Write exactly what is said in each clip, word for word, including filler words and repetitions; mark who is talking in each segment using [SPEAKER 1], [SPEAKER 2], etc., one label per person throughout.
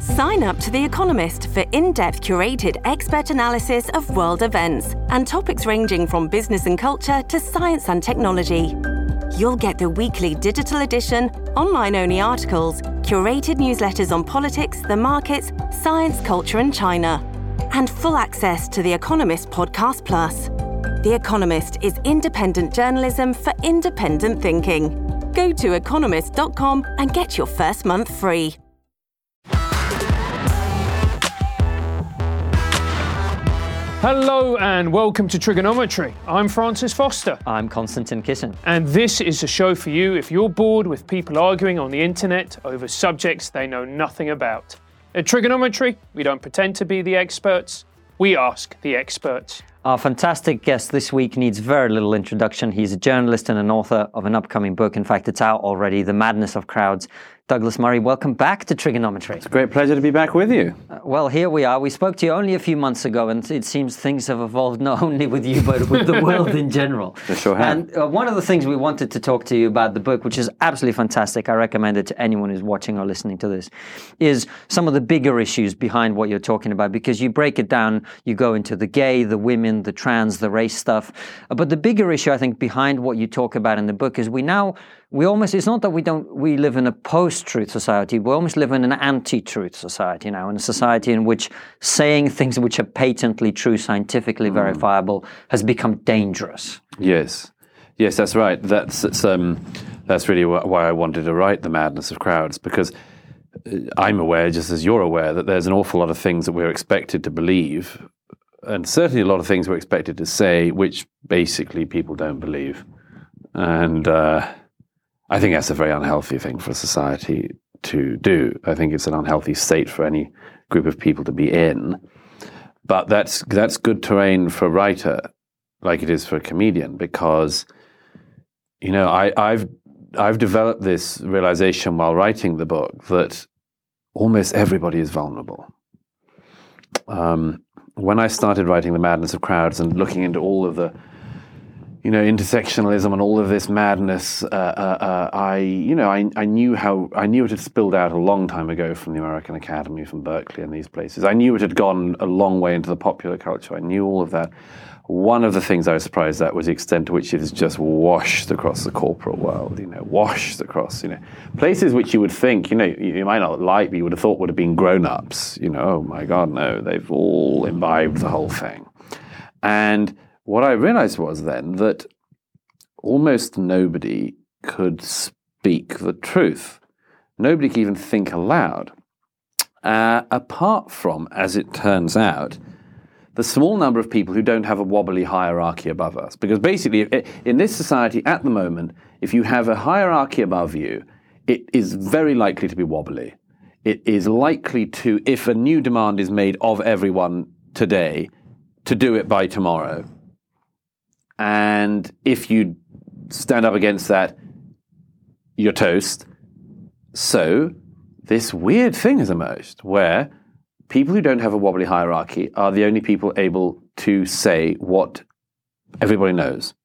[SPEAKER 1] Sign up to The Economist for in-depth curated expert analysis of world events and topics ranging from business and culture to science and technology. You'll get the weekly digital edition, online-only articles, curated newsletters on politics, the markets, science, culture and China, and full access to The Economist Podcast Plus. The Economist is independent journalism for independent thinking. Go to economist dot com and get your first month free.
[SPEAKER 2] Hello and welcome to Trigonometry. I'm Francis Foster.
[SPEAKER 3] I'm Konstantin Kisin.
[SPEAKER 2] And this is a show for you if you're bored with people arguing on the internet over subjects they know nothing about. At Trigonometry, we don't pretend to be the experts, we ask the experts.
[SPEAKER 3] Our fantastic guest this week needs very little introduction. He's a journalist and an author of an upcoming book. In fact, it's out already, The Madness of Crowds. Douglas Murray, welcome back to Trigonometry.
[SPEAKER 4] It's a great pleasure to be back with you.
[SPEAKER 3] Uh, well, here we are. We spoke to you only a few months ago, and it seems things have evolved not only with you, but with the world in general.
[SPEAKER 4] They sure have.
[SPEAKER 3] And uh, one of the things we wanted to talk to you about the book, which is absolutely fantastic, I recommend it to anyone who's watching or listening to this, is some of the bigger issues behind what you're talking about, because you break it down, you go into the gay, the women, the trans, the race stuff. Uh, but the bigger issue, I think, behind what you talk about in the book is we now, we almost, it's not that we don't, we live in a post-truth society, we almost live in an anti-truth society now, in a society in which saying things which are patently true, scientifically mm. verifiable, has become dangerous.
[SPEAKER 4] Yes, yes, that's right. That's that's, um, that's really wh- why I wanted to write The Madness of Crowds, because I'm aware, just as you're aware, that there's an awful lot of things that we're expected to believe, and certainly a lot of things we're expected to say, which basically people don't believe. And uh, I think that's a very unhealthy thing for society to do. I think it's an unhealthy state for any group of people to be in. But that's that's good terrain for a writer, like it is for a comedian, because, you know, I, I've I've developed this realization while writing the book that almost everybody is vulnerable. Um, when I started writing The Madness of Crowds and looking into all of the, you know, intersectionalism and all of this madness, uh, uh, uh, I, you know, I, I knew how, I knew it had spilled out a long time ago from the American Academy, from Berkeley and these places. I knew it had gone a long way into the popular culture. I knew all of that. One of the things I was surprised at was the extent to which it has just washed across the corporate world, you know, washed across, you know, places which you would think, you know, you, you might not like, but you would have thought would have been grown-ups, you know, oh my God, no, they've all imbibed the whole thing. And what I realized was then that almost nobody could speak the truth. Nobody could even think aloud, uh, apart from, as it turns out, the small number of people who don't have a wobbly hierarchy above us. Because basically, in this society at the moment, if you have a hierarchy above you, it is very likely to be wobbly. It is likely to, if a new demand is made of everyone today, to do it by tomorrow. And if you stand up against that, you're toast. So this weird thing has emerged where people who don't have a wobbly hierarchy are the only people able to say what everybody knows.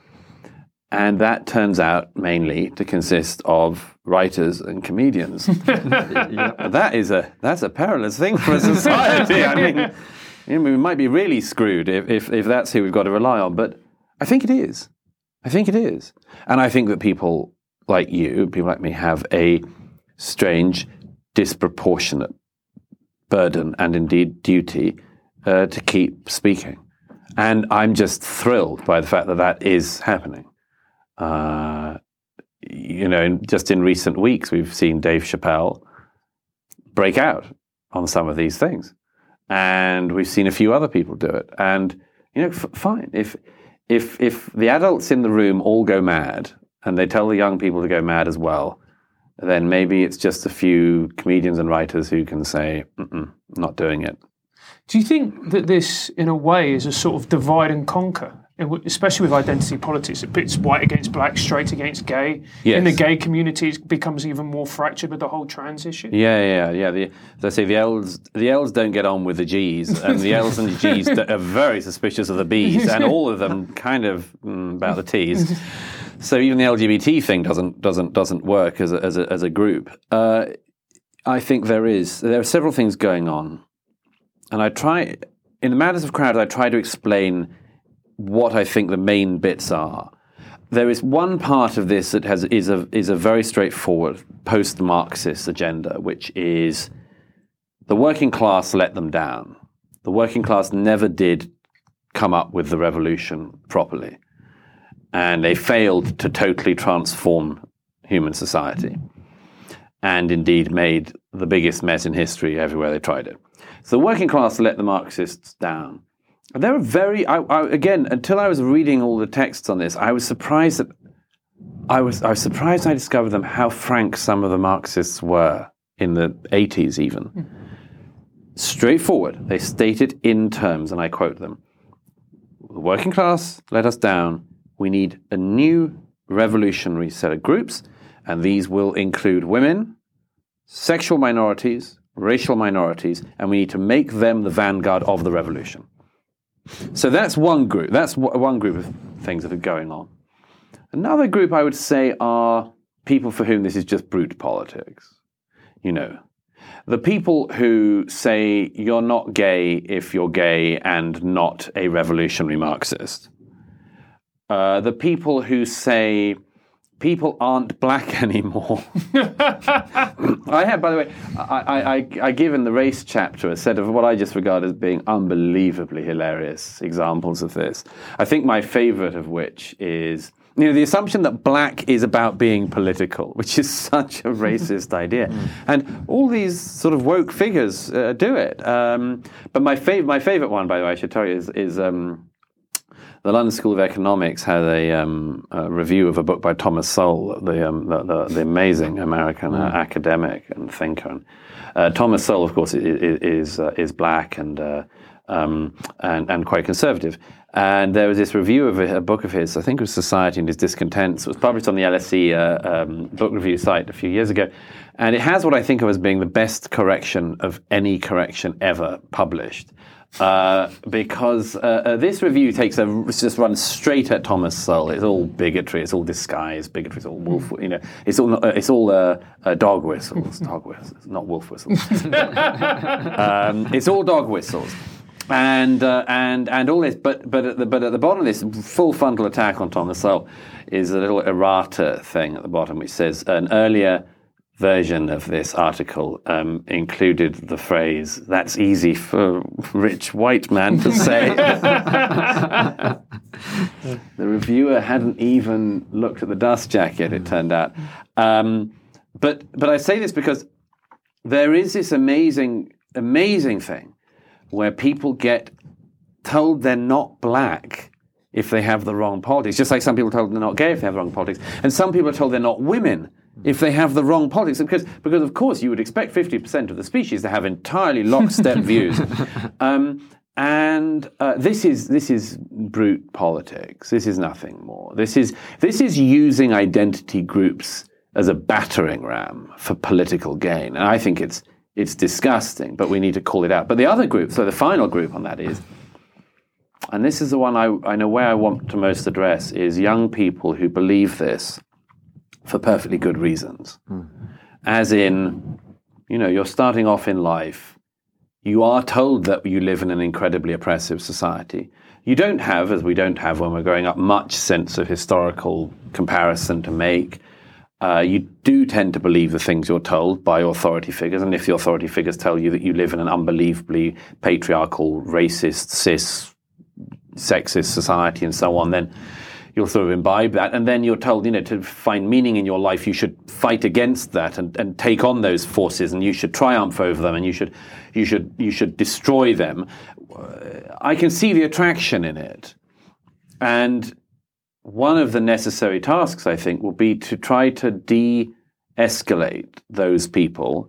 [SPEAKER 4] And that turns out mainly to consist of writers and comedians. Yeah. That is a that's a perilous thing for a society. I mean, you know, we might be really screwed if, if if that's who we've got to rely on. But I think it is. I think it is. And I think that people like you, people like me, have a strange, disproportionate burden and indeed duty uh, to keep speaking. And I'm just thrilled by the fact that that is happening. Uh, you know, in, just in recent weeks, we've seen Dave Chappelle break out on some of these things. And we've seen a few other people do it. And, you know, f- fine. If, if, if the adults in the room all go mad and they tell the young people to go mad as well, then maybe it's just a few comedians and writers who can say, mm-mm, not doing it.
[SPEAKER 2] Do you think that this, in a way, is a sort of divide and conquer, especially with identity politics? It pits white against black, straight against gay.
[SPEAKER 4] Yes.
[SPEAKER 2] In the gay community, it becomes even more fractured with the whole trans issue.
[SPEAKER 4] Yeah, yeah, yeah. The, as I say, the L's, the L's don't get on with the G's, and the L's and the G's are very suspicious of the B's, and all of them kind of mm, about the T's. So even the L G B T thing doesn't doesn't doesn't work as a as a, as a group. Uh, I think there is. There are several things going on. And I try, in the Madness of Crowds, I try to explain what I think the main bits are. There is one part of this that has is a is a very straightforward post-Marxist agenda, which is the working class let them down. The working class never did come up with the revolution properly. And they failed to totally transform human society. And indeed made the biggest mess in history everywhere they tried it. So the working class let the Marxists down. And they were very, I, I, again, until I was reading all the texts on this, I was surprised that, I was, I was surprised I discovered them, how frank some of the Marxists were in the eighties even. Mm. Straightforward. They stated in terms, and I quote them, the working class let us down. We need a new revolutionary set of groups, and these will include women, sexual minorities, racial minorities, and we need to make them the vanguard of the revolution. So that's one group. That's one group of things that are going on. Another group, I would say, are people for whom this is just brute politics. You know, the people who say you're not gay if you're gay and not a revolutionary Marxist. Uh, the people who say people aren't black anymore. I have, by the way, I, I, I give in the race chapter a set of what I just regard as being unbelievably hilarious examples of this. I think my favorite of which is, you know, the assumption that black is about being political, which is such a racist idea. Mm. And all these sort of woke figures uh, do it. Um, but my, fav- my favorite one, by the way, I should tell you, is... is um, the London School of Economics had a, um, a review of a book by Thomas Sowell, the um, the, the, the amazing American uh, academic and thinker. And, uh, Thomas Sowell, of course, is is, uh, is black and, uh, um, and and quite conservative. And there was this review of a, a book of his, I think it was Society and His Discontents. It was published on the L S E uh, um, book review site a few years ago. And it has what I think of as being the best correction of any correction ever published. Uh, because uh, uh, this review takes a just runs straight at Thomas Sowell. It's all bigotry. It's all disguised bigotry. It's all wolf. You know, it's all uh, it's all uh, uh, dog whistles. Dog whistles, not wolf whistles. um, it's all dog whistles, and uh, and and all this. But but at the, but at the bottom of this full frontal attack on Thomas Sowell is a little errata thing at the bottom, which says an earlier version of this article um, included the phrase, "That's easy for rich white man to say." The reviewer hadn't even looked at the dust jacket, it turned out. Um, but but I say this because there is this amazing, amazing thing where people get told they're not black if they have the wrong politics, just like some people are told they're not gay if they have the wrong politics, and some people are told they're not women if they have the wrong politics, because, because of course, you would expect fifty percent of the species to have entirely lockstep views. Um, and uh, this is this is brute politics. This is nothing more. This is this is using identity groups as a battering ram for political gain. And I think it's it's disgusting, but we need to call it out. But the other group, so the final group on that is, and this is the one I, I know where I want to most address, is young people who believe this for perfectly good reasons. Mm. As in, you know, you're starting off in life. You are told that you live in an incredibly oppressive society. You don't have, as we don't have when we're growing up, much sense of historical comparison to make. Uh, you do tend to believe the things you're told by authority figures, and if the authority figures tell you that you live in an unbelievably patriarchal, racist, cis, sexist society and so on, then you'll sort of imbibe that, and then you're told, you know, to find meaning in your life, you should fight against that and, and take on those forces, and you should triumph over them, and you should, you should, you should destroy them. I can see the attraction in it, and one of the necessary tasks, I think, will be to try to de-escalate those people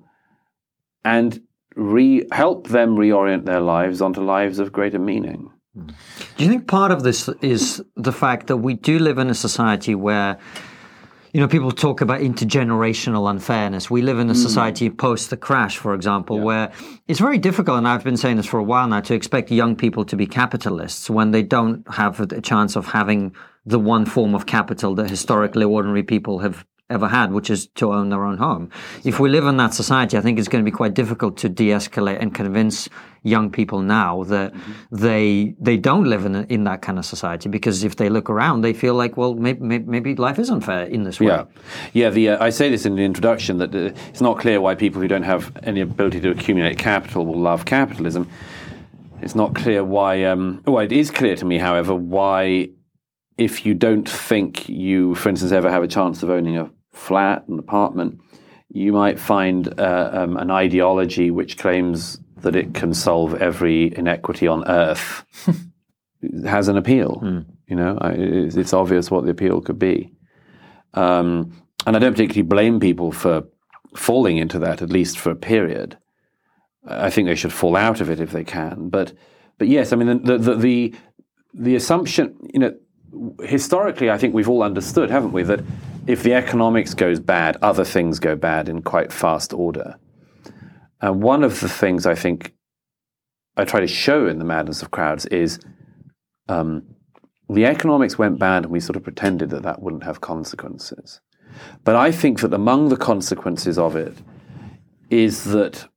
[SPEAKER 4] and re- help them reorient their lives onto lives of greater meaning.
[SPEAKER 3] Do you think part of this is the fact that we do live in a society where, you know, people talk about intergenerational unfairness? We live in a mm. society post the crash, for example, yeah. where it's very difficult, and I've been saying this for a while now, to expect young people to be capitalists when they don't have a chance of having the one form of capital that historically ordinary people have ever had, which is to own their own home. If we live in that society, I think it's going to be quite difficult to de-escalate and convince young people now that mm-hmm. they they don't live in a, in that kind of society, because if they look around, they feel like, well, maybe maybe, maybe life is unfair in this way.
[SPEAKER 4] Yeah, yeah. The uh, I say this in the introduction that uh, it's not clear why people who don't have any ability to accumulate capital will love capitalism. It's not clear why. Um, oh, it is clear to me, however, why if you don't think you, for instance, ever have a chance of owning a flat, an apartment, you might find uh, um, an ideology which claims that it can solve every inequity on earth has an appeal. Mm. You know, it's, it's obvious what the appeal could be. Um, and I don't particularly blame people for falling into that, at least for a period. I think they should fall out of it if they can. But, but yes, I mean, the, the, the, the assumption, you know, historically, I think we've all understood, haven't we, that if the economics goes bad, other things go bad in quite fast order. And one of the things I think I try to show in The Madness of Crowds is um, the economics went bad and we sort of pretended that that wouldn't have consequences. But I think that among the consequences of it is that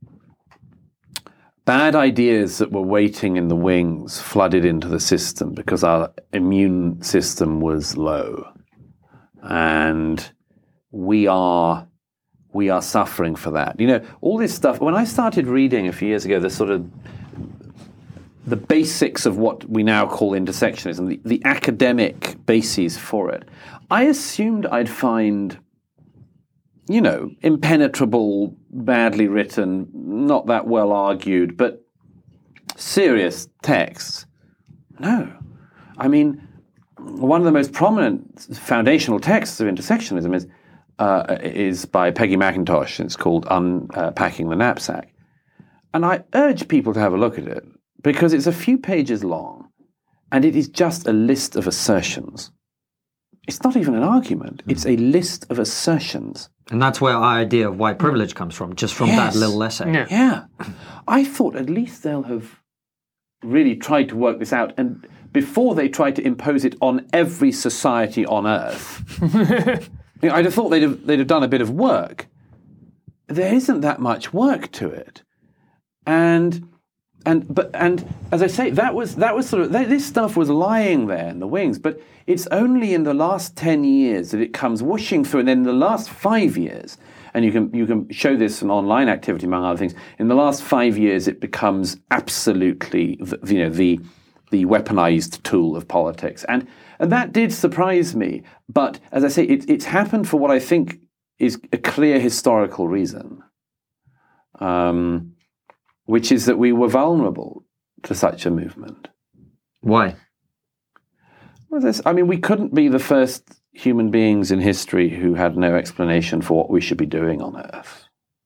[SPEAKER 4] bad ideas that were waiting in the wings flooded into the system because our immune system was low. And we are we are suffering for that. You know, all this stuff, when I started reading a few years ago, the sort of the basics of what we now call intersectionism, the, the academic bases for it, I assumed I'd find, you know, impenetrable, badly written, not that well argued, but serious texts. No. I mean, one of the most prominent foundational texts of intersectionism is uh, is by Peggy McIntosh. It's called Unpacking the Knapsack. And I urge people to have a look at it, because it's a few pages long, and it is just a list of assertions. It's not even an argument. It's a list of assertions.
[SPEAKER 3] And that's where our idea of white privilege comes from, just from
[SPEAKER 4] yes.
[SPEAKER 3] that little essay.
[SPEAKER 4] Yeah. yeah. I thought at least they'll have really tried to work this out, and before they tried to impose it on every society on Earth, you know, I'd have thought they'd have, they'd have done a bit of work. There isn't that much work to it. And... And but and as I say, that was that was sort of this stuff was lying there in the wings. But it's only in the last ten years that it comes whooshing through, and then in the last five years, and you can you can show this in online activity among other things. In the last five years, it becomes absolutely the, you know the the weaponized tool of politics, and and that did surprise me. But as I say, it, it's happened for what I think is a clear historical reason. Um. Which is that we were vulnerable to such a movement.
[SPEAKER 3] Why?
[SPEAKER 4] Well, this, I mean, we couldn't be the first human beings in history who had no explanation for what we should be doing on Earth.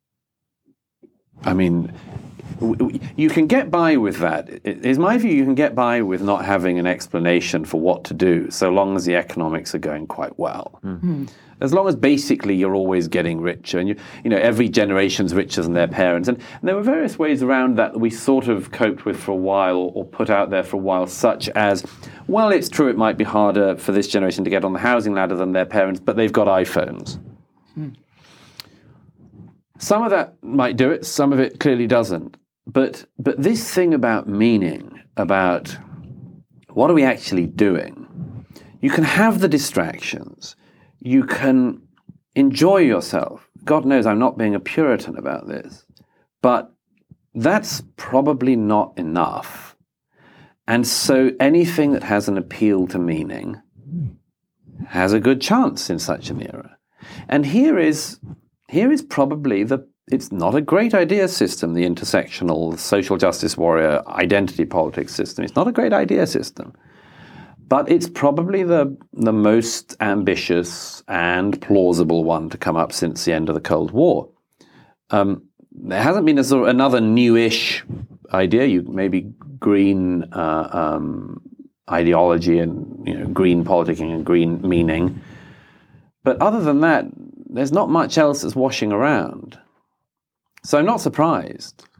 [SPEAKER 4] I mean, w- w- you can get by with that. It is my view, you can get by with not having an explanation for what to do, so long as the economics are going quite well. Mm-hmm. As long as basically you're always getting richer, and you, you know, every generation's richer than their parents. And, and there were various ways around that that we sort of coped with for a while, or, or put out there for a while, such as, well, it's true it might be harder for this generation to get on the housing ladder than their parents, but they've got iPhones. Hmm. Some of that might do it, some of it clearly doesn't. But but this thing about meaning, about what are we actually doing, you can have the distractions. You can enjoy yourself. God knows I'm not being a Puritan about this, but that's probably not enough. And so anything that has an appeal to meaning has a good chance in such an era. And here is here is probably the, it's not a great idea system, the intersectional, social justice warrior, identity politics system. It's not a great idea system. But it's probably the the most ambitious and plausible one to come up since the end of the Cold War. Um, there hasn't been a sort of another newish idea. You maybe green uh, um, ideology and you know green politicking and green meaning, but other than that, there's not much else that's washing around. So I'm not surprised.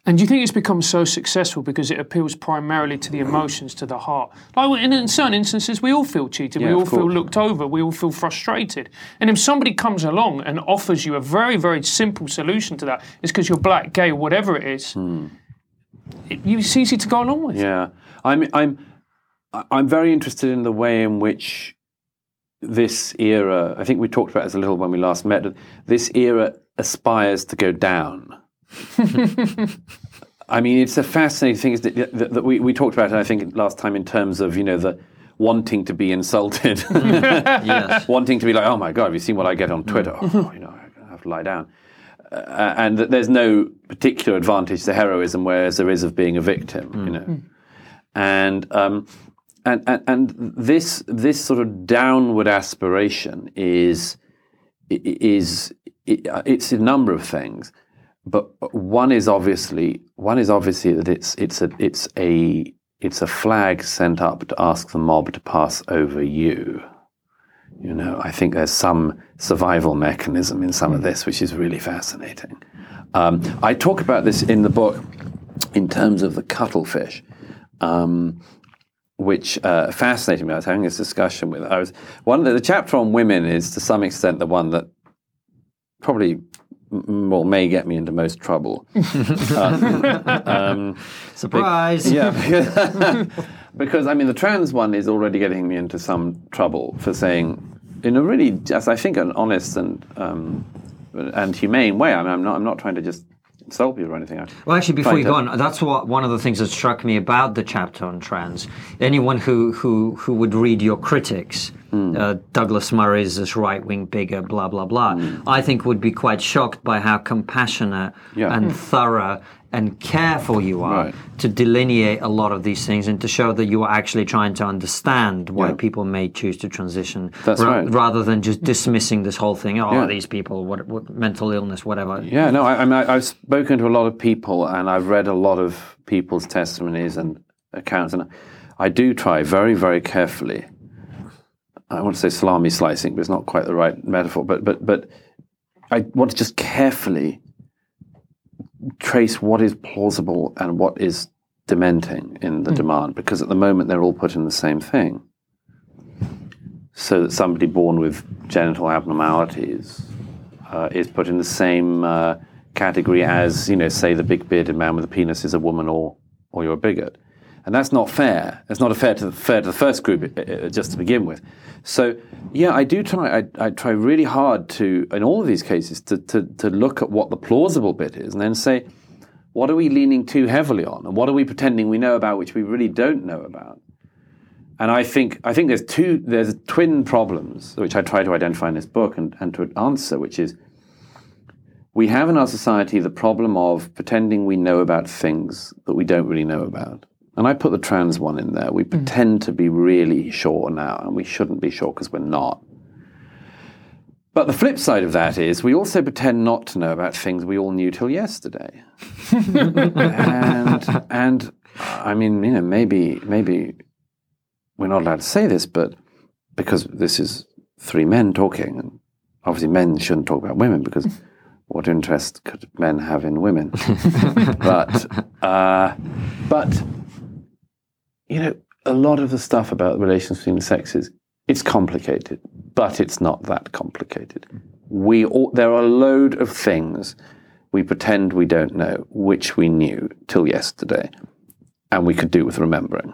[SPEAKER 2] And do you think it's become so successful because it appeals primarily to the emotions, to the heart? Like in, in certain instances, we all feel cheated,
[SPEAKER 4] Yeah,
[SPEAKER 2] we all
[SPEAKER 4] of
[SPEAKER 2] feel
[SPEAKER 4] course.
[SPEAKER 2] looked over, we all feel frustrated. And if somebody comes along and offers you a very, very simple solution to that, it's because you're black, gay, whatever it is,
[SPEAKER 4] Hmm.
[SPEAKER 2] it, it's easy to go along with.
[SPEAKER 4] Yeah, I'm I'm I'm very interested in the way in which this era. I think we talked about this a little when we last met. This era aspires to go down. I mean, it's a fascinating thing isn't it, that, that we, we talked about it, I think, last time in terms of, you know, the wanting to be insulted,
[SPEAKER 3] Yes.
[SPEAKER 4] wanting to be like, oh my God, have you seen what I get on Twitter? Oh, you know, I have to lie down. Uh, and that there's no particular advantage to heroism, whereas there is of being a victim, you know. And, um, and and and this this sort of downward aspiration is is it, it's a number of things. But one is obviously one is obviously that it's it's a it's a it's a flag sent up to ask the mob to pass over you. You know, I think there's some survival mechanism in some of this, which is really fascinating. Um, I talk about this in the book in terms of the cuttlefish, um, which uh, fascinated me. I was having this discussion with. I was one of the, the chapter on women is to some extent the one that probably. Well, may get me into most trouble. uh, um,
[SPEAKER 3] Surprise!
[SPEAKER 4] Be- yeah, because I mean, the trans one is already getting me into some trouble for saying, in a really, as I think, an honest and um, and humane way. I mean, I'm not, I'm not trying to just insult people or anything. I
[SPEAKER 3] Well, actually, before
[SPEAKER 4] try
[SPEAKER 3] you
[SPEAKER 4] to-
[SPEAKER 3] go on, that's what one of the things that struck me about the chapter on trans. Anyone who who who would read your critics,
[SPEAKER 4] Hmm.
[SPEAKER 3] uh, Douglas Murray's this right-wing bigot, blah blah blah, I think would be quite shocked by how compassionate
[SPEAKER 4] Yeah.
[SPEAKER 3] and thorough and careful you are
[SPEAKER 4] Right.
[SPEAKER 3] to delineate a lot of these things and to show that you are actually trying to understand why
[SPEAKER 4] Yeah.
[SPEAKER 3] people may choose to transition,
[SPEAKER 4] That's
[SPEAKER 3] ra-
[SPEAKER 4] right.
[SPEAKER 3] rather than just dismissing this whole thing. Oh,
[SPEAKER 4] Yeah.
[SPEAKER 3] these people, what, what mental illness, whatever.
[SPEAKER 4] Yeah, no, I, I mean, I, I've spoken to a lot of people and I've read a lot of people's testimonies and accounts, and I do try very, very carefully. I want to say salami slicing, but it's not quite the right metaphor. But but but I want to just carefully trace what is plausible and what is dementing in the demand, because at the moment they're all put in the same thing. So that somebody born with genital abnormalities uh, is put in the same uh, category as, you know, say the big bearded man with a penis is a woman, or or you're a bigot. And that's not fair. It's not fair to the, fair to the first group, uh, just to begin with. So, yeah, I do try. I, I try really hard to, in all of these cases, to, to to look at what the plausible bit is, and then say, what are we leaning too heavily on, and what are we pretending we know about, which we really don't know about. And I think I think there's two there's twin problems which I try to identify in this book and, and to answer, which is we have in our society the problem of pretending we know about things that we don't really know about. And I put the trans one in there. We pretend to be really sure now, and we shouldn't be sure because we're not. But the flip side of that is we also pretend not to know about things we all knew till yesterday. and and I mean, you know, maybe maybe we're not allowed to say this, but because this is three men talking, and obviously men shouldn't talk about women because what interest could men have in women? but uh, but. You know, a lot of the stuff about the relations between the sexes, it's complicated, but it's not that complicated. We all, there are a load of things we pretend we don't know, which we knew till yesterday, and we could do with remembering.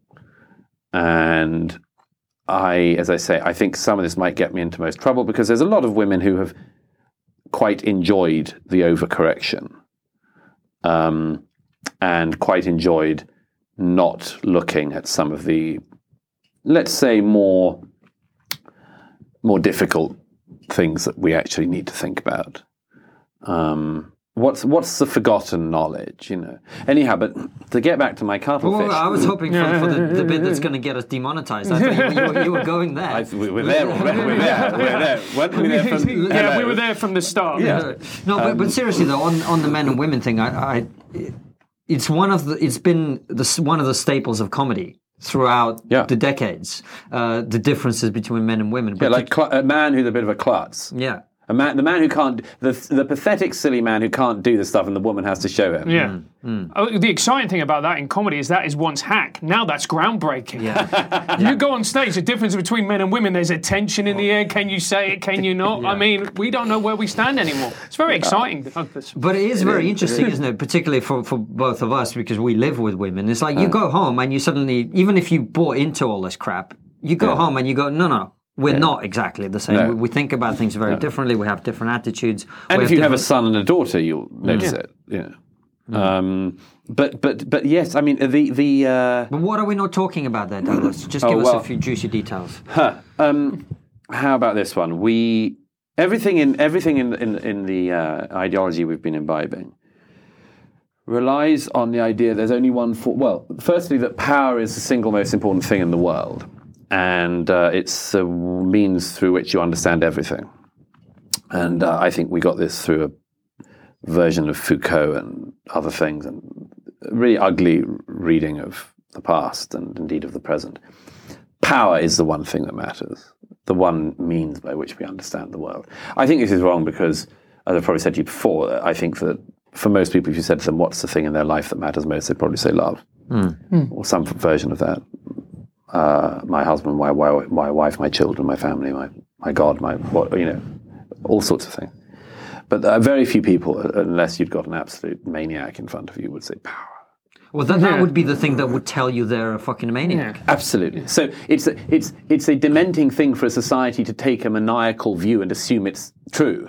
[SPEAKER 4] And I, as I say, I think some of this might get me into most trouble because there's a lot of women who have quite enjoyed the overcorrection um, and quite enjoyed not looking at some of the, let's say, more more difficult things that we actually need to think about. Um, what's what's the forgotten knowledge, you know? Anyhow, but to get back to my cuttlefish,
[SPEAKER 3] Well, I was hoping for, for the, the bit that's going to get us demonetized. I thought you, you, were, you were going there.
[SPEAKER 4] I, we, we're there already. We're there. We're there. Weren't we there from,
[SPEAKER 2] yeah,
[SPEAKER 4] hello.
[SPEAKER 2] we were there from the start.
[SPEAKER 4] Yeah.
[SPEAKER 3] No, but, but seriously though, on, on the men and women thing, I, I it's one of the it's been the, one of the staples of comedy throughout
[SPEAKER 4] Yeah.
[SPEAKER 3] the decades. Uh, the differences between men and women.
[SPEAKER 4] Yeah, like cl- a man who's a bit of a klutz.
[SPEAKER 3] yeah.
[SPEAKER 4] A man, the man who can't, the the pathetic, silly man who can't do the stuff, and the woman has to show him.
[SPEAKER 2] Yeah. Mm. Mm. Oh, the exciting thing about that in comedy is that is once hack. Now that's groundbreaking. Yeah. You go on stage, the difference between men and women, there's a tension in the air. Can you say it? Can you not? Yeah. I mean, we don't know where we stand anymore. It's very exciting.
[SPEAKER 3] But it is very interesting, isn't it? Particularly for, for both of us, because we live with women. It's like you go home and you suddenly, even if you bought into all this crap, you go yeah. home and you go, no, no. We're yeah. not exactly the same. No. We, we think about things very no. differently. We have different attitudes.
[SPEAKER 4] And
[SPEAKER 3] we
[SPEAKER 4] if
[SPEAKER 3] have
[SPEAKER 4] you have a son and a daughter, you'll notice yeah. it. Yeah. Mm. Um, but but but yes, I mean the the. Uh...
[SPEAKER 3] But what are we not talking about there, Douglas? Just
[SPEAKER 4] oh,
[SPEAKER 3] give us
[SPEAKER 4] well,
[SPEAKER 3] a few juicy details.
[SPEAKER 4] Huh. Um, how about this one? We everything in everything in in, in the uh, ideology we've been imbibing relies on the idea there's only one for. Well, firstly, that power is the single most important thing in the world. And uh, it's a means through which you understand everything. And uh, I think we got this through a version of Foucault and other things, and a really ugly reading of the past and indeed of the present. Power is the one thing that matters, the one means by which we understand the world. I think this is wrong because, as I've probably said to you before, I think that for most people, if you said to them, what's the thing in their life that matters most, they'd probably say love, mm. Mm. or some version of that. Uh, my husband, my, my wife, my children, my family, my, my God, my what, you know, all sorts of things. But uh, very few people, unless you'd got an absolute maniac in front of you, would say power.
[SPEAKER 3] Well, then that would be the thing that would tell you they're a fucking maniac.
[SPEAKER 4] Yeah. Absolutely. So it's a, it's it's a dementing thing for a society to take a maniacal view and assume it's true.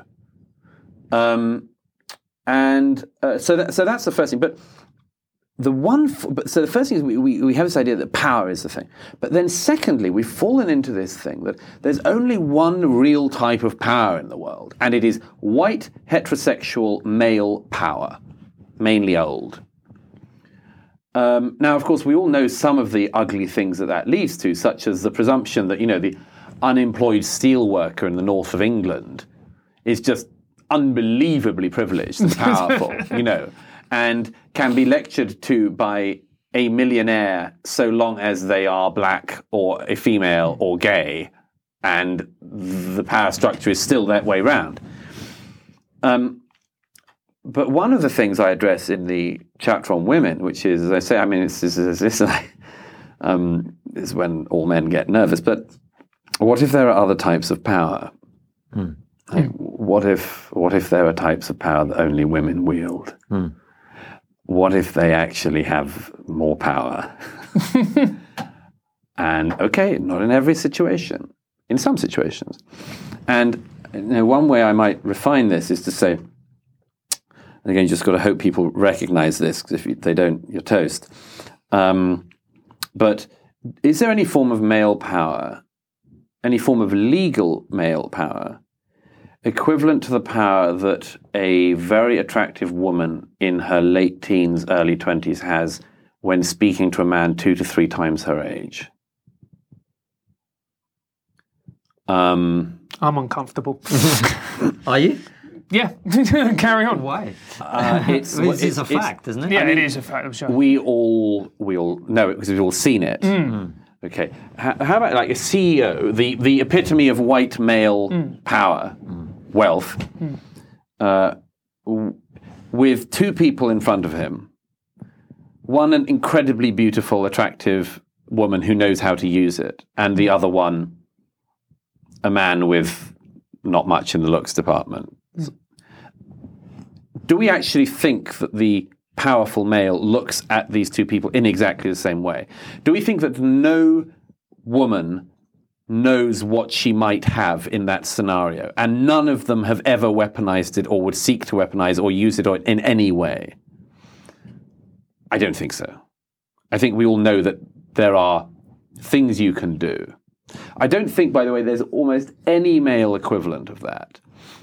[SPEAKER 4] Um, and uh, so that, so that's the first thing. But. The one, but so the first thing is we, we, we have this idea that power is the thing. But then secondly, we've fallen into this thing that there's only one real type of power in the world, and it is white, heterosexual, male power, mainly old. Um, now, of course, we all know some of the ugly things that that leads to, such as the presumption that, you know, the unemployed steel worker in the north of England is just unbelievably privileged and powerful, you know, and can be lectured to by a millionaire so long as they are black or a female or gay, and the power structure is still that way round. Um, but one of the things I address in the chapter on women, which is, as I say, I mean, it's, it's, it's, it's um, is when all men get nervous, but what if there are other types of power? Mm. Like, what if what if there are types of power that only women wield? Mm. What if they actually have more power? And okay, not in every situation, in some situations. And you know, one way I might refine this is to say, and again, you just got to hope people recognize this, because if you, they don't, you're toast. Um, but is there any form of male power, any form of legal male power, equivalent to the power that a very attractive woman in her late teens, early twenties has when speaking to a man two to three times her age? Um,
[SPEAKER 2] I'm uncomfortable.
[SPEAKER 3] Are you?
[SPEAKER 2] Yeah. Carry on.
[SPEAKER 3] Why?
[SPEAKER 4] Uh, it's,
[SPEAKER 3] it's,
[SPEAKER 4] it's
[SPEAKER 3] a fact, isn't it?
[SPEAKER 2] Yeah,
[SPEAKER 4] I mean,
[SPEAKER 2] it is a fact. I'm sure.
[SPEAKER 4] We all we all know it because we've all seen it. Mm. Okay. How, how about like a C E O, the, the epitome of white male mm. power, mm. wealth, mm. uh, w- with two people in front of him, one an incredibly beautiful, attractive woman who knows how to use it, and the other one a man with not much in the looks department. Mm. Do we actually think that the powerful male looks at these two people in exactly the same way? Do we think that no woman knows what she might have in that scenario, and none of them have ever weaponized it or would seek to weaponize or use it in any way? I don't think so. I think we all know that there are things you can do. I don't think, by the way, there's almost any male equivalent of that.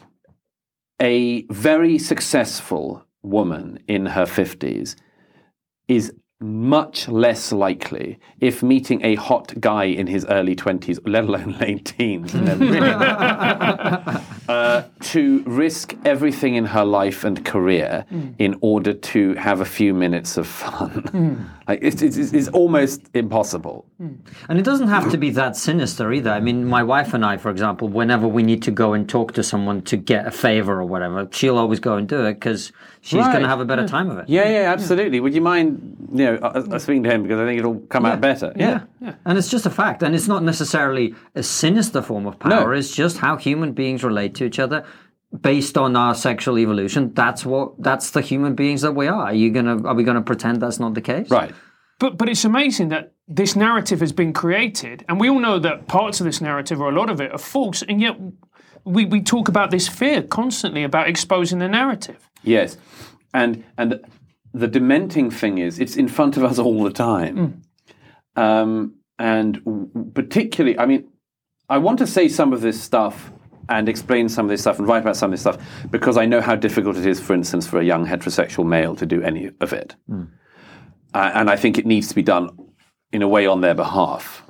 [SPEAKER 4] A very successful woman in her fifties is much less likely, if meeting a hot guy in his early twenties, let alone late teens, uh, to risk everything in her life and career mm. in order to have a few minutes of fun. Mm. Like it's, it's, it's almost impossible.
[SPEAKER 3] Mm. And it doesn't have to be that sinister either. I mean, my wife and I, for example, whenever we need to go and talk to someone to get a favor or whatever, she'll always go and do it because she's right. going to have a better
[SPEAKER 2] yeah.
[SPEAKER 3] time of it.
[SPEAKER 4] Yeah, yeah, absolutely. Yeah. Would you mind, you know, uh, speaking to him because I think it'll come yeah. out better. Yeah.
[SPEAKER 3] Yeah. yeah. And it's just a fact. And it's not necessarily a sinister form of power. No. It's just how human beings relate to each other based on our sexual evolution. That's what that's the human beings that we are. Are you gonna are we gonna pretend that's not the case?
[SPEAKER 4] Right.
[SPEAKER 2] But but it's amazing that this narrative has been created, and we all know that parts of this narrative, or a lot of it, are false, and yet we, we talk about this fear constantly about exposing the narrative.
[SPEAKER 4] Yes. And and the dementing thing is it's in front of us all the time. Mm. Um, and particularly, I mean, I want to say some of this stuff and explain some of this stuff and write about some of this stuff because I know how difficult it is, for instance, for a young heterosexual male to do any of it. Mm. Uh, and I think it needs to be done in a way on their behalf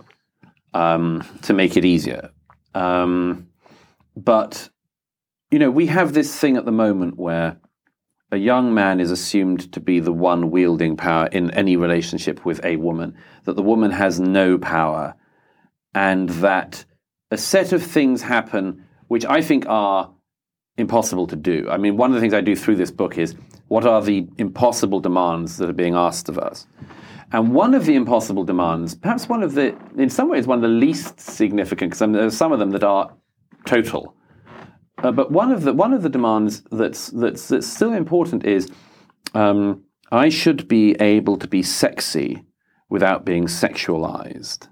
[SPEAKER 4] um, to make it easier. Um, but, you know, we have this thing at the moment where a young man is assumed to be the one wielding power in any relationship with a woman, that the woman has no power, and that a set of things happen which I think are impossible to do. I mean, one of the things I do through this book is what are the impossible demands that are being asked of us? And one of the impossible demands, perhaps one of the, in some ways, one of the least significant, because there are some of them that are total. Uh, but one of the one of the demands that's that's that's still important is um, I should be able to be sexy without being sexualized,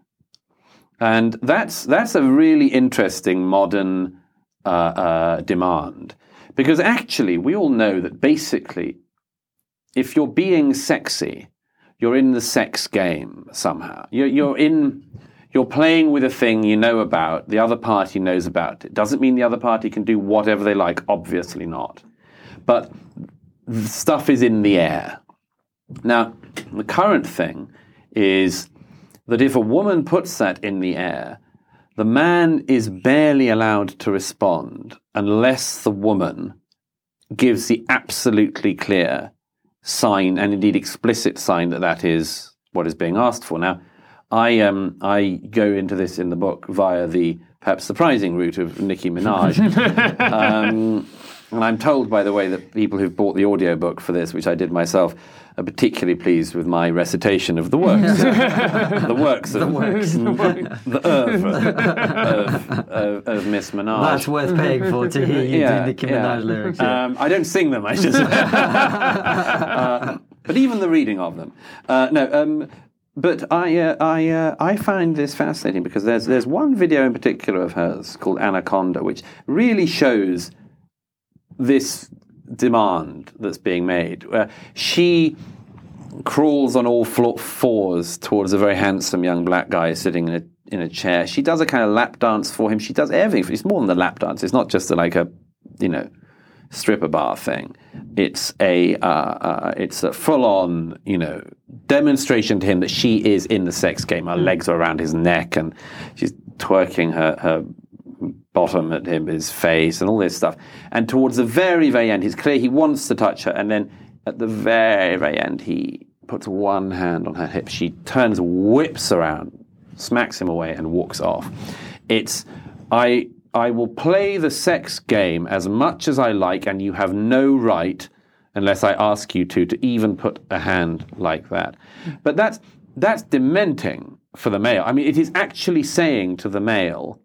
[SPEAKER 4] and that's that's a really interesting modern uh, uh, demand, because actually we all know that basically, if you're being sexy, you're in the sex game somehow. You're, you're in. You're playing with a thing you know about, the other party knows about. It doesn't mean the other party can do whatever they like, obviously not. But the stuff is in the air. Now, the current thing is that if a woman puts that in the air, the man is barely allowed to respond unless the woman gives the absolutely clear sign, and indeed explicit sign, that that is what is being asked for. Now, I um I go into this in the book via the perhaps surprising route of Nicki Minaj. um, and I'm told, by the way, that people who've bought the audiobook for this, which I did myself, are particularly pleased with my recitation of the works. the works of
[SPEAKER 3] the, works.
[SPEAKER 4] the oeuvre of, of, of Miss Minaj.
[SPEAKER 3] That's worth paying for, to hear you yeah, do Nicki Minaj yeah. lyrics. Yeah.
[SPEAKER 4] Um, I don't sing them, I just... uh, but even the reading of them. Uh, no, um... But I uh, I uh, I find this fascinating because there's there's one video in particular of hers called Anaconda, which really shows this demand that's being made. Uh, she crawls on all fours towards a very handsome young black guy sitting in a in a chair. She does a kind of lap dance for him. She does everything. It's more than a lap dance. It's not just a, like a you know stripper bar thing. It's a uh, uh, it's a full on you know. demonstration to him that she is in the sex game. Her legs are around his neck and she's twerking her, her bottom at him, his face, and all this stuff. And towards the very, very end, it's clear he wants to touch her. And then at the very, very end, he puts one hand on her hip. She turns, whips around, smacks him away, and walks off. It's, I, I will play the sex game as much as I like, and you have no right, unless I ask you to, to even put a hand like that. But that's that's dementing for the male. I mean, it is actually saying to the male,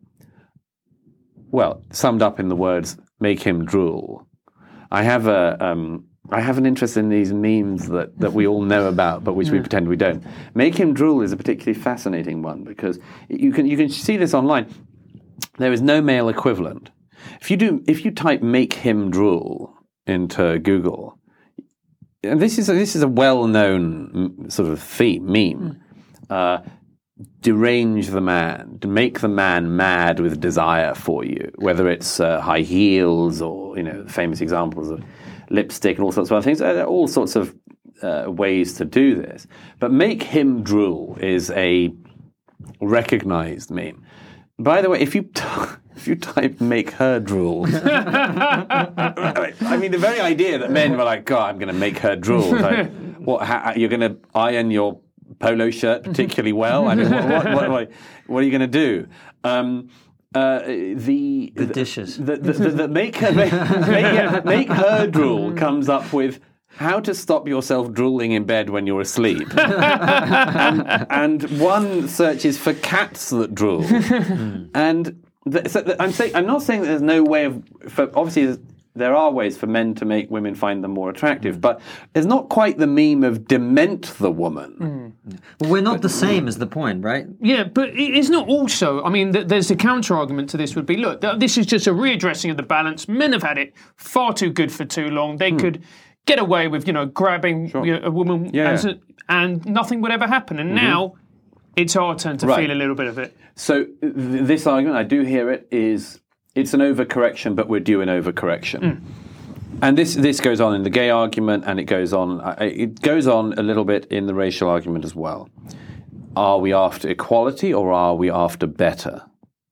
[SPEAKER 4] well, summed up in the words, make him drool. I have a um, I have an interest in these memes that, that we all know about, but which yeah. we pretend we don't. Make him drool is a particularly fascinating one because you can you can see this online. There is no male equivalent. If you do, if you type "make him drool" into Google, and this is a, this is a well-known sort of theme meme. Uh, derange the man, to make the man mad with desire for you, whether it's uh, high heels or you know famous examples of lipstick and all sorts of other things. There are all sorts of uh, ways to do this. But make him drool is a recognized meme. By the way, if you t- if you type "make her drool," I mean, the very idea that men were like, "God, I'm going to make her drool." Like, what? How, you're going to iron your polo shirt particularly well? I mean, what, what, what, what, what are you going to do? Um, uh, the,
[SPEAKER 3] the dishes.
[SPEAKER 4] The, the, the, the make her make, make, make her drool comes up with how to stop yourself drooling in bed when you're asleep. and, and one searches for cats that drool. and the, so the, I'm saying I'm not saying that there's no way of. For, obviously, there are ways for men to make women find them more attractive, but it's not quite the meme of dement the woman.
[SPEAKER 3] Mm. Well, we're not but, the same, is the point, right?
[SPEAKER 2] Yeah, but it's not also. I mean, there's a counter argument to this. Would be, look, this is just a readdressing of the balance. Men have had it far too good for too long. They hmm. could get away with, you know, grabbing sure. you know, a woman
[SPEAKER 4] yeah.
[SPEAKER 2] as a, and nothing would ever happen. And mm-hmm. now it's our turn to right. feel a little bit of it.
[SPEAKER 4] So th- this argument, I do hear it, is it's an overcorrection, but we're due an overcorrection. Mm. And this this goes on in the gay argument, and it goes on it goes on a little bit in the racial argument as well. Are we after equality or are we after better?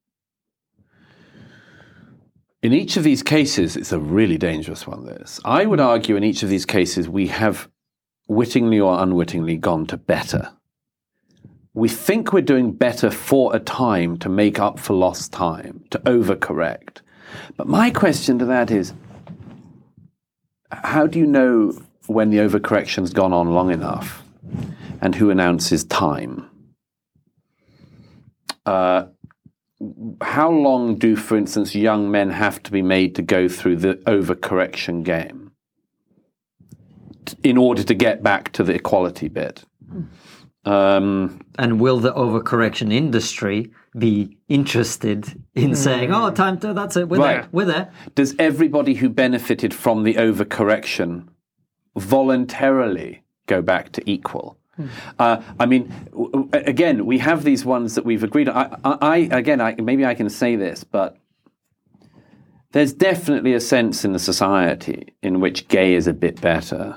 [SPEAKER 4] In each of these cases, it's a really dangerous one, this. I would argue in each of these cases we have wittingly or unwittingly gone to better. We think we're doing better for a time to make up for lost time, to overcorrect. But my question to that is, how do you know when the overcorrection's gone on long enough and who announces time? Uh, how long do, for instance, young men have to be made to go through the overcorrection game in order to get back to the equality bit? Um,
[SPEAKER 3] and will the overcorrection industry be interested in mm. saying, oh, time to, that's it, we're right. there, we're there?
[SPEAKER 4] Does everybody who benefited from the overcorrection voluntarily go back to equal? Mm. Uh, I mean, w- again, we have these ones that we've agreed on. I, I, I again, I, maybe I can say this, but there's definitely a sense in the society in which gay is a bit better.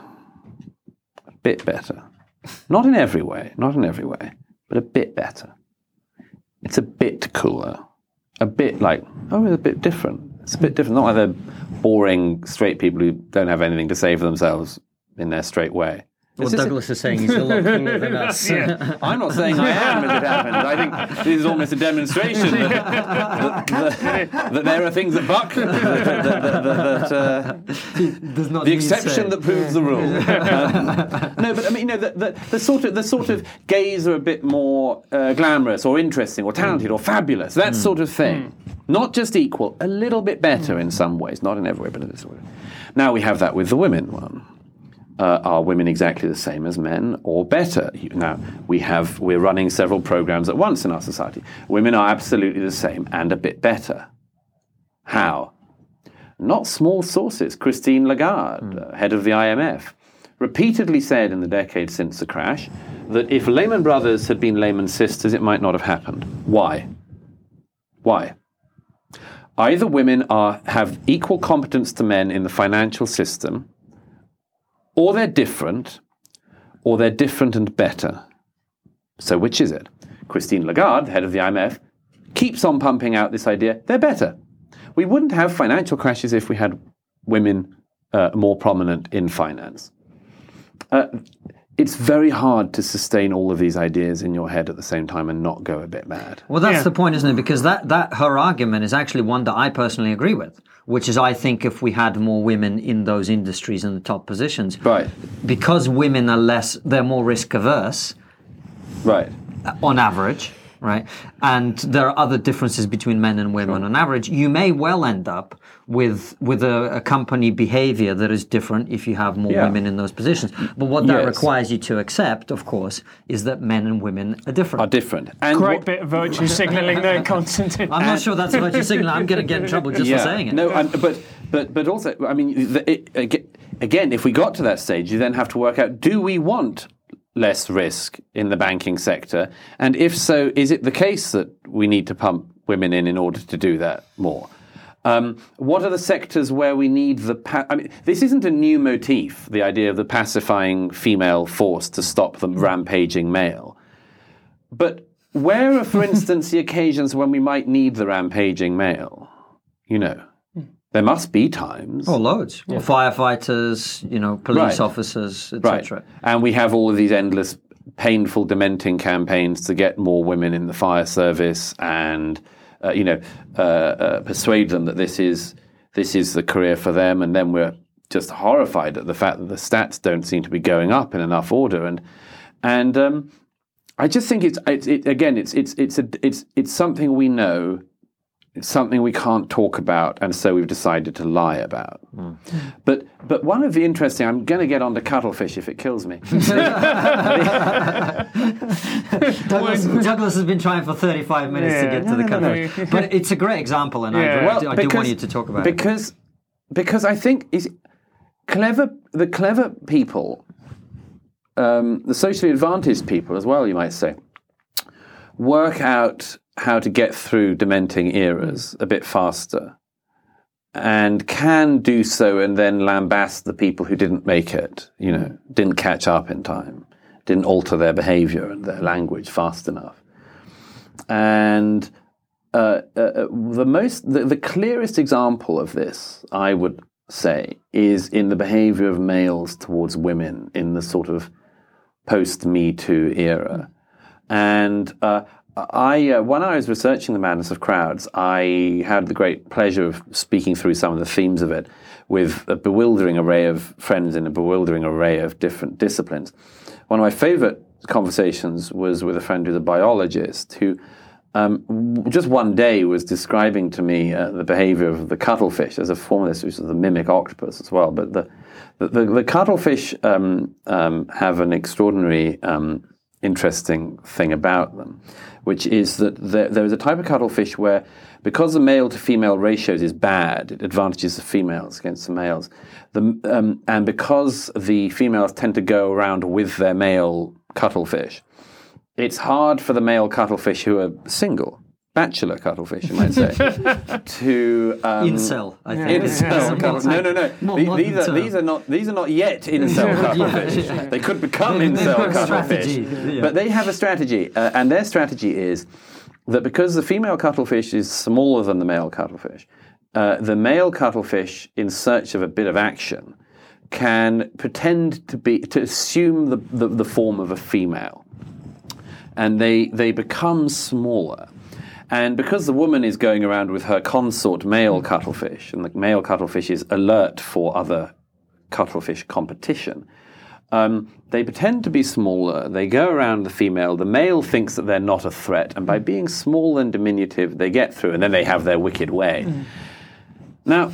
[SPEAKER 4] A bit better. Not in every way, not in every way, but a bit better. It's a bit cooler. A bit like, oh, it's a bit different. It's a bit different. Not like they're boring straight people who don't have anything to say for themselves in their straight way.
[SPEAKER 3] What Douglas a... is saying, he's a lot cooler than us.
[SPEAKER 4] Yeah. I'm not saying I am as it happens. I think this is almost a demonstration that, that, that, that there are things that buck, that, that, that, that, uh,
[SPEAKER 3] Does not
[SPEAKER 4] the exception that proves the rule. Um, no, but I mean, you know, the, the, the sort of the sort of gays are a bit more uh, glamorous or interesting or talented mm. or fabulous, that mm. sort of thing. Mm. Not just equal, a little bit better mm. in some ways, not in every way, but in this way. Now we have that with the women one. Uh, are women exactly the same as men or better? Now, we have, we're running several programs at once in our society. Women are absolutely the same and a bit better. How? Not small sources. Christine Lagarde, mm. uh, head of the I M F, repeatedly said in the decades since the crash that if Lehman Brothers had been Lehman Sisters, it might not have happened. Why? Why? Either women are have equal competence to men in the financial system, or they're different, or they're different and better. So which is it? Christine Lagarde, head of the I M F, keeps on pumping out this idea, they're better. We wouldn't have financial crashes if we had women uh, more prominent in finance. Uh, it's very hard to sustain all of these ideas in your head at the same time and not go a bit mad.
[SPEAKER 3] Well, that's
[SPEAKER 2] yeah.
[SPEAKER 3] the point, isn't it? Because that, that her argument is actually one that I personally agree with, which is I think if we had more women in those industries in the top positions,
[SPEAKER 4] right,
[SPEAKER 3] because women are less, they're more risk averse,
[SPEAKER 4] right,
[SPEAKER 3] on average, right, and there are other differences between men and women sure. on average, you may well end up with with a, a company behavior that is different if you have more yeah. women in those positions. But what that yes. requires you to accept, of course, is that men and women are different.
[SPEAKER 4] Are different. And
[SPEAKER 2] Great
[SPEAKER 4] what,
[SPEAKER 2] bit of virtue signalling there, Constantine.
[SPEAKER 3] I'm not sure that's virtue signalling. I'm going to get in trouble just
[SPEAKER 4] yeah.
[SPEAKER 3] for saying it.
[SPEAKER 4] No, I'm, but but but also, I mean, the, it, again, if we got to that stage, you then have to work out: do we want less risk in the banking sector? And if so, is it the case that we need to pump women in in order to do that more? Um, what are the sectors where we need the... Pa- I mean, this isn't a new motif, the idea of the pacifying female force to stop the rampaging male. But where are, for instance, the occasions when we might need the rampaging male? You know, there must be times.
[SPEAKER 3] Oh, loads. Yeah. Firefighters, you know, police
[SPEAKER 4] Right.
[SPEAKER 3] officers, et
[SPEAKER 4] Right.
[SPEAKER 3] cetera.
[SPEAKER 4] And we have all of these endless, painful, dementing campaigns to get more women in the fire service and, uh, you know, uh, uh, persuade them that this is this is the career for them. And then we're just horrified at the fact that the stats don't seem to be going up in enough order. And and um, I just think it's, it's it, again, it's it's it's a, it's it's something we know. It's something we can't talk about, and so we've decided to lie about. Mm. But but one of the interesting, I'm going to get onto cuttlefish if it kills me.
[SPEAKER 3] Douglas, Douglas has been trying for thirty-five minutes
[SPEAKER 2] Yeah.
[SPEAKER 3] to get to
[SPEAKER 2] No,
[SPEAKER 3] the
[SPEAKER 2] no,
[SPEAKER 3] cuttlefish.
[SPEAKER 2] no, no.
[SPEAKER 3] But it's a great example, and
[SPEAKER 2] Yeah.
[SPEAKER 3] I, I,
[SPEAKER 4] Well,
[SPEAKER 3] do, I
[SPEAKER 4] because,
[SPEAKER 3] do want you to talk about
[SPEAKER 4] because, it. Because I think is clever the clever people, um, the socially advantaged people as well, you might say, work out how to get through dementing eras a bit faster, and can do so and then lambast the people who didn't make it, you know, didn't catch up in time, didn't alter their behavior and their language fast enough. And uh, uh, the most, the, the clearest example of this, I would say, is in the behavior of males towards women in the sort of post-Me Too era. And uh, I, uh, when I was researching The Madness of Crowds, I had the great pleasure of speaking through some of the themes of it with a bewildering array of friends in a bewildering array of different disciplines. One of my favorite conversations was with a friend who's a biologist who um, just one day was describing to me uh, the behavior of the cuttlefish. There's a form of this which is the mimic octopus as well, but the, the, the, the cuttlefish um, um, have an extraordinary um, interesting thing about them, which is that there, there is a type of cuttlefish where, because the male to female ratios is bad, it advantages the females against the males. The, um, and because the females tend to go around with their male cuttlefish, it's hard for the male cuttlefish who are single, bachelor cuttlefish, you might say, to um,
[SPEAKER 3] incel. I think
[SPEAKER 4] incel cuttlefish. No, no, no.
[SPEAKER 3] More
[SPEAKER 4] The-
[SPEAKER 3] modern
[SPEAKER 4] these are
[SPEAKER 3] term.
[SPEAKER 4] these are not these are not yet incel cuttlefish.
[SPEAKER 3] Yeah, yeah.
[SPEAKER 4] They could become
[SPEAKER 3] They- they've
[SPEAKER 4] incel
[SPEAKER 3] got a
[SPEAKER 4] cuttlefish,
[SPEAKER 3] strategy, yeah.
[SPEAKER 4] but they have a strategy, uh, and their strategy is that because the female cuttlefish is smaller than the male cuttlefish, uh, the male cuttlefish, in search of a bit of action, can pretend to be to assume the, the, the form of a female. And they, they become smaller. And because the woman is going around with her consort male cuttlefish, and the male cuttlefish is alert for other cuttlefish competition, um, they pretend to be smaller. They go around the female. The male thinks that they're not a threat. And by being small and diminutive, they get through. And then they have their wicked way. Mm. Now,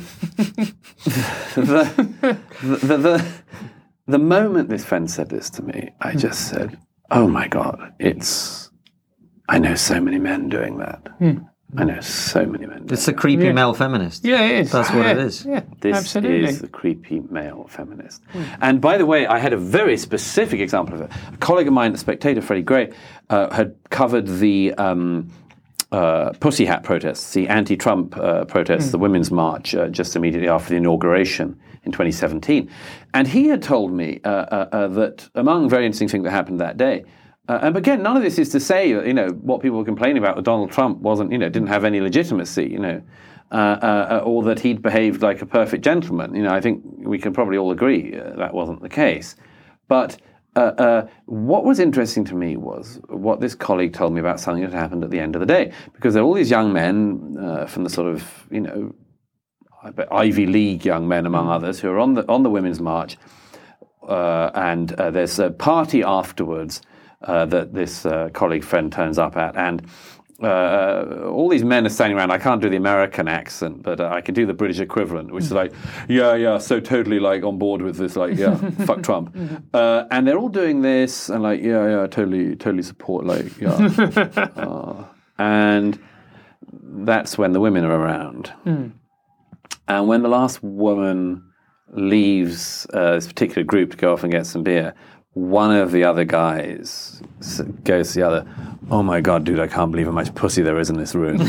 [SPEAKER 4] the, the, the, the moment this friend said this to me, I just said, oh my God, it's, I know so many men doing that. Mm. I know so many men doing
[SPEAKER 3] It's a creepy
[SPEAKER 2] Yeah.
[SPEAKER 3] male feminist.
[SPEAKER 2] Yeah, it is.
[SPEAKER 3] That's what
[SPEAKER 2] yeah.
[SPEAKER 3] it is.
[SPEAKER 2] Yeah,
[SPEAKER 4] This
[SPEAKER 2] absolutely.
[SPEAKER 4] is the creepy male feminist. Mm. And by the way, I had a very specific example of it. A colleague of mine, the Spectator, Freddie Gray, uh, had covered the um, uh, Pussy Hat protests, the anti-Trump uh, protests, mm. the Women's March, uh, just immediately after the inauguration in twenty seventeen. And he had told me uh, uh, uh, that among very interesting things that happened that day, Uh, and again, none of this is to say that, you know, what people were complaining about that Donald Trump wasn't, you know, didn't have any legitimacy, you know, uh, uh, or that he'd behaved like a perfect gentleman. You know, I think we can probably all agree uh, that wasn't the case. But uh, uh, what was interesting to me was what this colleague told me about something that happened at the end of the day, because there were all these young men uh, from the sort of, you know, Ivy League young men, among others, who are on the on the Women's March, uh, and uh, there's a party afterwards. Uh, that this uh, colleague friend turns up at, and uh, all these men are standing around. I can't do the American accent, but uh, I can do the British equivalent, which is like, yeah, yeah, so totally like on board with this, like, yeah, fuck Trump. Uh, and they're all doing this, and like, yeah, yeah, totally, totally support, like, yeah. uh, and that's when the women are around. Mm. And when the last woman leaves uh, this particular group to go off and get some beer, one of the other guys goes to the other, oh my God, dude, I can't believe how much pussy there is in this room.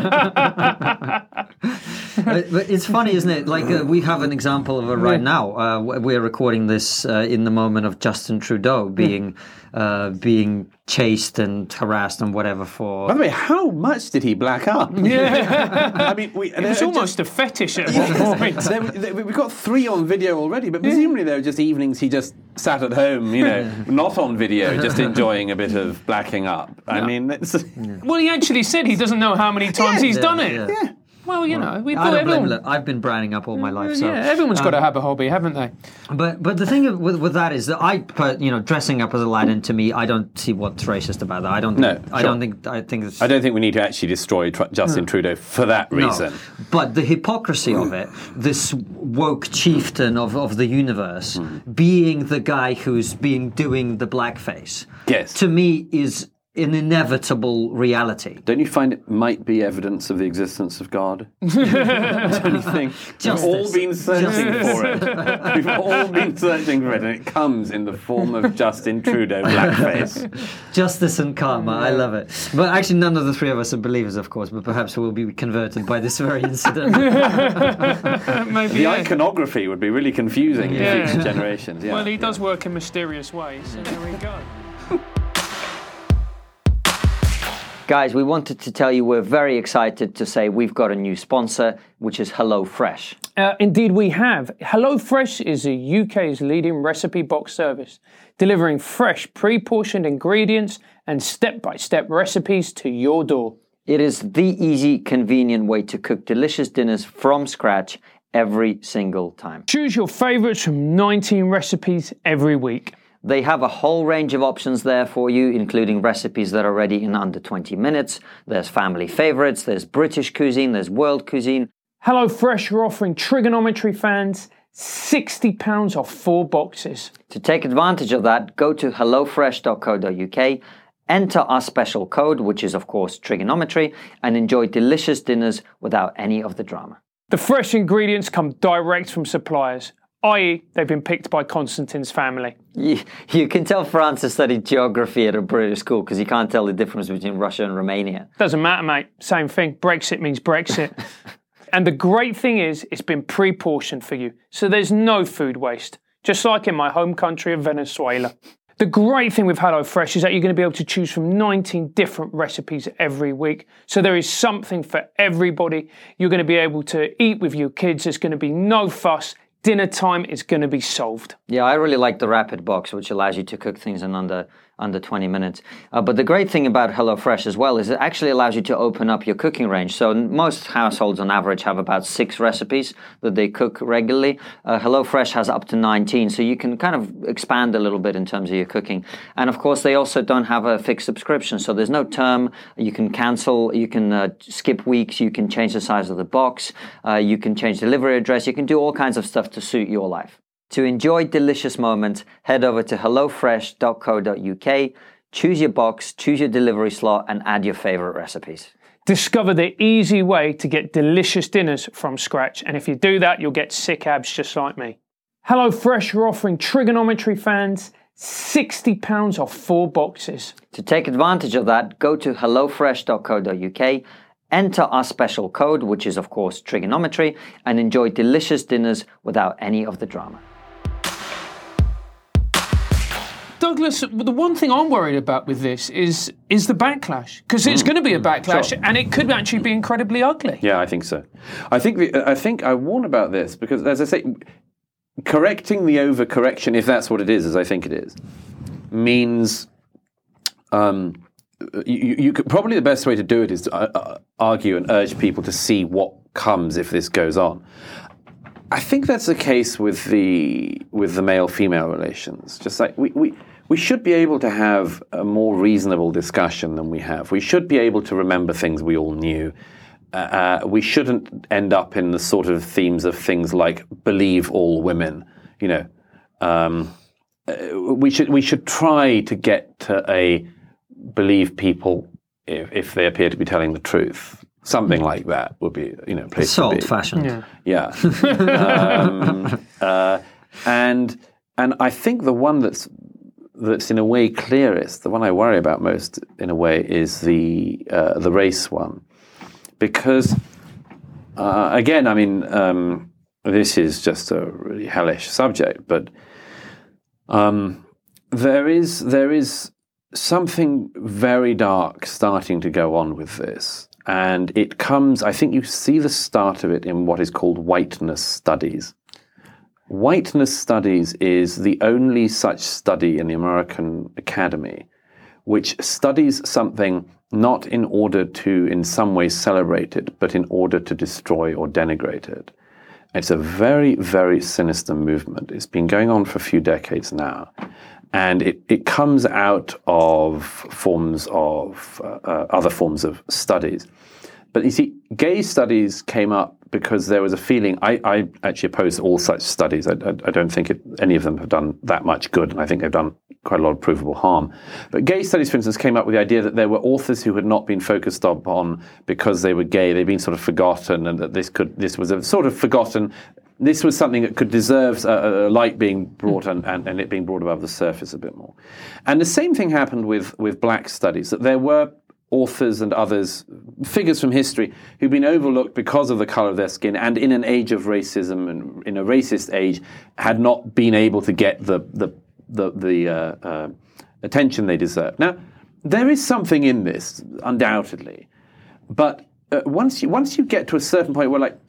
[SPEAKER 3] but, but it's funny, isn't it? Like uh, we have an example of it right now. Uh, we're recording this uh, in the moment of Justin Trudeau being uh, being chased and harassed and whatever for.
[SPEAKER 4] By the way, how much did he black up?
[SPEAKER 2] Yeah.
[SPEAKER 4] I mean, we,
[SPEAKER 2] it was almost a fetish at one point.
[SPEAKER 4] there, there, we've got three on video already, but presumably there were just evenings he just sat at home, you know, not on video, just enjoying a bit of blacking up. I
[SPEAKER 2] No.
[SPEAKER 4] mean, it's,
[SPEAKER 2] Well, he actually said he doesn't know how many times he's
[SPEAKER 3] Yeah,
[SPEAKER 2] done it.
[SPEAKER 3] yeah.
[SPEAKER 4] yeah.
[SPEAKER 2] Well, you know, we
[SPEAKER 3] I
[SPEAKER 2] thought
[SPEAKER 3] don't blame
[SPEAKER 2] everyone.
[SPEAKER 3] him. I've been branding up all my life. So.
[SPEAKER 2] Yeah, everyone's got to have a hobby, haven't they?
[SPEAKER 3] But but the thing with with that is that I put, you know, dressing up as Aladdin, to me, I don't see what's racist about that. I don't.
[SPEAKER 4] No,
[SPEAKER 3] Think, I
[SPEAKER 4] sure.
[SPEAKER 3] don't think. I think it's.
[SPEAKER 4] I don't think we need to actually destroy Tr- Justin Trudeau for that reason.
[SPEAKER 3] No. But the hypocrisy of it, this woke chieftain of, of the universe, being the guy who's being doing the blackface,
[SPEAKER 4] Yes.
[SPEAKER 3] to me is an inevitable reality.
[SPEAKER 4] Don't you find it might be evidence of the existence of God? Don't you think? We've all
[SPEAKER 3] Justice.
[SPEAKER 4] been searching
[SPEAKER 3] Justice.
[SPEAKER 4] for it. We've all been searching for it, and it comes in the form of Justin Trudeau blackface.
[SPEAKER 3] Justice and karma, I love it. But actually, none of the three of us are believers, of course, but perhaps we'll be converted by this very incident.
[SPEAKER 2] Maybe.
[SPEAKER 4] The
[SPEAKER 2] Yeah.
[SPEAKER 4] iconography would be really confusing
[SPEAKER 2] Yeah.
[SPEAKER 4] to future generations. Yeah.
[SPEAKER 2] Well, he does work in mysterious ways, so there we go.
[SPEAKER 3] Guys, we wanted to tell you we're very excited to say we've got a new sponsor, which is HelloFresh.
[SPEAKER 2] Uh, indeed, we have. HelloFresh is the U K's leading recipe box service, delivering fresh, pre-portioned ingredients and step-by-step recipes to your door.
[SPEAKER 3] It is the easy, convenient way to cook delicious dinners from scratch every single time.
[SPEAKER 2] Choose your favorites from nineteen recipes every week.
[SPEAKER 3] They have a whole range of options there for you, including recipes that are ready in under twenty minutes. There's family favorites, there's British cuisine, there's world cuisine.
[SPEAKER 2] HelloFresh are offering Trigonometry fans sixty pounds off four boxes.
[SPEAKER 3] To take advantage of that, go to hello fresh dot co dot U K, enter our special code, which is of course Trigonometry, and enjoy delicious dinners without any of the drama.
[SPEAKER 2] The fresh ingredients come direct from suppliers, that is they've been picked by Constantine's family.
[SPEAKER 3] You, you can tell Francis studied geography at a British school because you can't tell the difference between Russia and Romania.
[SPEAKER 2] Doesn't matter, mate. Same thing. Brexit means Brexit. And the great thing is, it's been pre-portioned for you, so there's no food waste, just like in my home country of Venezuela. The great thing with HelloFresh is that you're going to be able to choose from nineteen different recipes every week. So there is something for everybody. You're going to be able to eat with your kids. There's going to be no fuss. Dinner time is going to be solved.
[SPEAKER 3] Yeah, I really like the Rapid Box, which allows you to cook things in under under twenty minutes. Uh, but the great thing about HelloFresh as well is it actually allows you to open up your cooking range. So most households on average have about six recipes that they cook regularly. Uh, HelloFresh has up to nineteen, so you can kind of expand a little bit in terms of your cooking. And of course, they also don't have a fixed subscription, so there's no term. You can cancel, you can uh, skip weeks, you can change the size of the box, uh, you can change delivery address, you can do all kinds of stuff to suit your life. To enjoy delicious moments, head over to hello fresh dot co dot U K, choose your box, choose your delivery slot, and add your favorite recipes.
[SPEAKER 2] Discover the easy way to get delicious dinners from scratch. And if you do that, you'll get sick abs just like me. HelloFresh are offering Trigonometry fans sixty pounds off four boxes.
[SPEAKER 3] To take advantage of that, go to hello fresh dot co dot U K, enter our special code, which is of course Trigonometry, and enjoy delicious dinners without any of the drama.
[SPEAKER 2] Douglas, the one thing I'm worried about with this is is the backlash, because it's going to be a backlash,
[SPEAKER 4] Sure.
[SPEAKER 2] and it could actually be incredibly ugly.
[SPEAKER 4] Yeah, I think so. I think the, I think I warn about this because, as I say, correcting the overcorrection, if that's what it is, as I think it is, means um, you, you could, probably the best way to do it is to uh, argue and urge people to see what comes if this goes on. I think that's the case with the with the male-female relations. Just like we, we we should be able to have a more reasonable discussion than we have. We should be able to remember things we all knew. Uh, we shouldn't end up in the sort of themes of things like believe all women. You know, um, uh, we should we should try to get to a believe people if, if they appear to be telling the truth. Something like that would be, you know, place
[SPEAKER 3] It's
[SPEAKER 4] to be.
[SPEAKER 3] old-fashioned.
[SPEAKER 2] Yeah.
[SPEAKER 4] Yeah, um, uh, and and I think the one that's that's in a way clearest, the one I worry about most in a way, is the uh, the race one. Because, uh, again, I mean, um, this is just a really hellish subject, but um, there is there is something very dark starting to go on with this. And it comes, I think you see the start of it in what is called whiteness studies. Whiteness studies is the only such study in the American Academy which studies something not in order to in some way celebrate it, but in order to destroy or denigrate it. It's a very, very sinister movement. It's been going on for a few decades now. And it, it comes out of forms of uh, uh, other forms of studies. But you see, gay studies came up because there was a feeling, I, I actually oppose all such studies. I, I, I don't think it, any of them have done that much good, and I think they've done quite a lot of provable harm. But gay studies, for instance, came up with the idea that there were authors who had not been focused upon because they were gay. They'd been sort of forgotten, and that this could this was a sort of forgotten. This was something that could deserve a, a light being brought and, and, and it being brought above the surface a bit more. And the same thing happened with, with black studies, that there were authors and others, figures from history, who've been overlooked because of the color of their skin, and in an age of racism and in a racist age, had not been able to get the the the, the uh, uh, attention they deserve. Now, there is something in this, undoubtedly, but uh, once you once you get to a certain point where, like,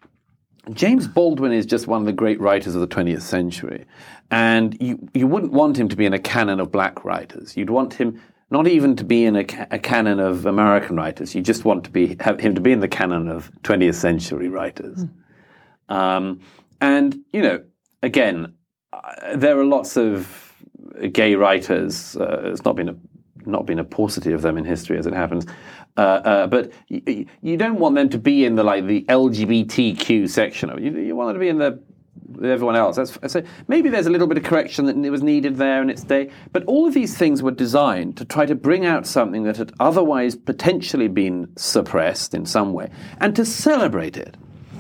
[SPEAKER 4] James Baldwin is just one of the great writers of the twentieth century, and you you wouldn't want him to be in a canon of black writers. You'd want him not even to be in a, ca- a canon of American writers. You just want to be have him to be in the canon of twentieth century writers. Mm. Um, and, you know, again, uh, there are lots of gay writers. Uh, it's not been a not been a paucity of them in history, as it happens. Uh, uh, but y- you don't want them to be in the like the L G B T Q section of it. You, you want them to be in the everyone else. That's, so maybe there's a little bit of correction that was needed there in its day, but all of these things were designed to try to bring out something that had otherwise potentially been suppressed in some way, and to celebrate it.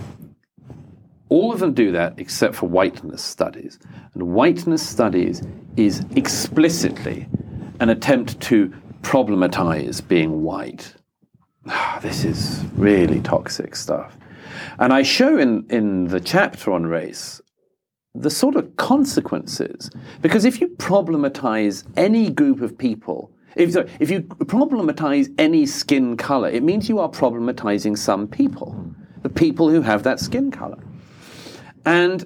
[SPEAKER 4] All of them do that except for whiteness studies. And whiteness studies is explicitly an attempt to problematize being white. This is really toxic stuff. And I show in, in the chapter on race the sort of consequences. Because if you problematize any group of people, if, sorry, if you problematize any skin color, it means you are problematizing some people, the people who have that skin color. And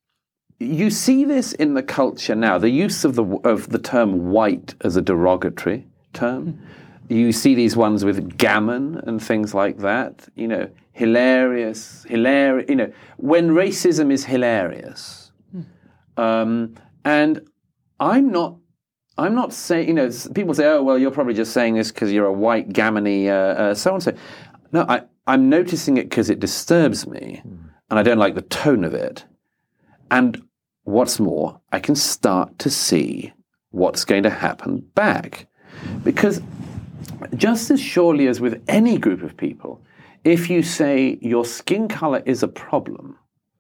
[SPEAKER 4] you see this in the culture now, the use of the of the term white as a derogatory term. You see these ones with gammon and things like that, you know, hilarious, hilarious, you know, when racism is hilarious. Mm. Um, and I'm not, I'm not saying, you know, people say, oh, well, you're probably just saying this because you're a white, gammony, uh, uh, so-and-so. No, I, I'm noticing it because it disturbs me, mm. and I don't like the tone of it. And what's more, I can start to see what's going to happen back. Because just as surely as with any group of people, if you say your skin color is a problem,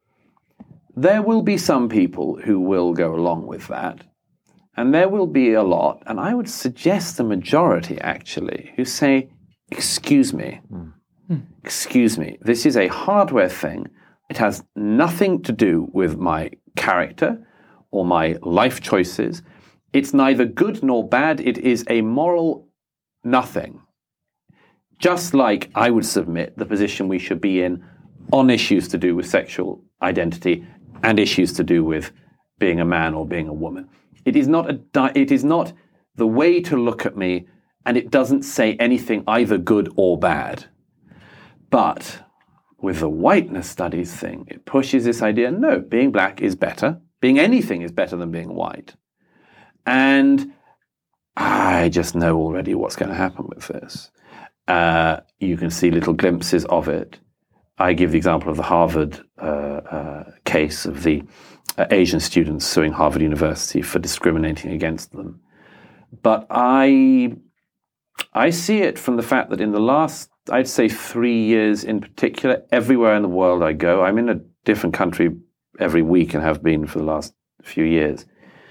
[SPEAKER 4] there will be some people who will go along with that. And there will be a lot, and I would suggest the majority actually, who say, excuse me, mm. excuse me, this is a hardware thing. It has nothing to do with my character or my life choices. It's neither good nor bad. It is a moral nothing. Just like I would submit the position we should be in on issues to do with sexual identity and issues to do with being a man or being a woman. It is not a di- it is not the way to look at me, and it doesn't say anything either good or bad. But with the whiteness studies thing, it pushes this idea, no, being black is better. Being anything is better than being white. And I just know already what's going to happen with this. Uh, you can see little glimpses of it. I give the example of the Harvard uh, uh, case of the uh, Asian students suing Harvard University for discriminating against them. But I, I see it from the fact that in the last, I'd say three years in particular, everywhere in the world I go, I'm in a different country every week and have been for the last few years.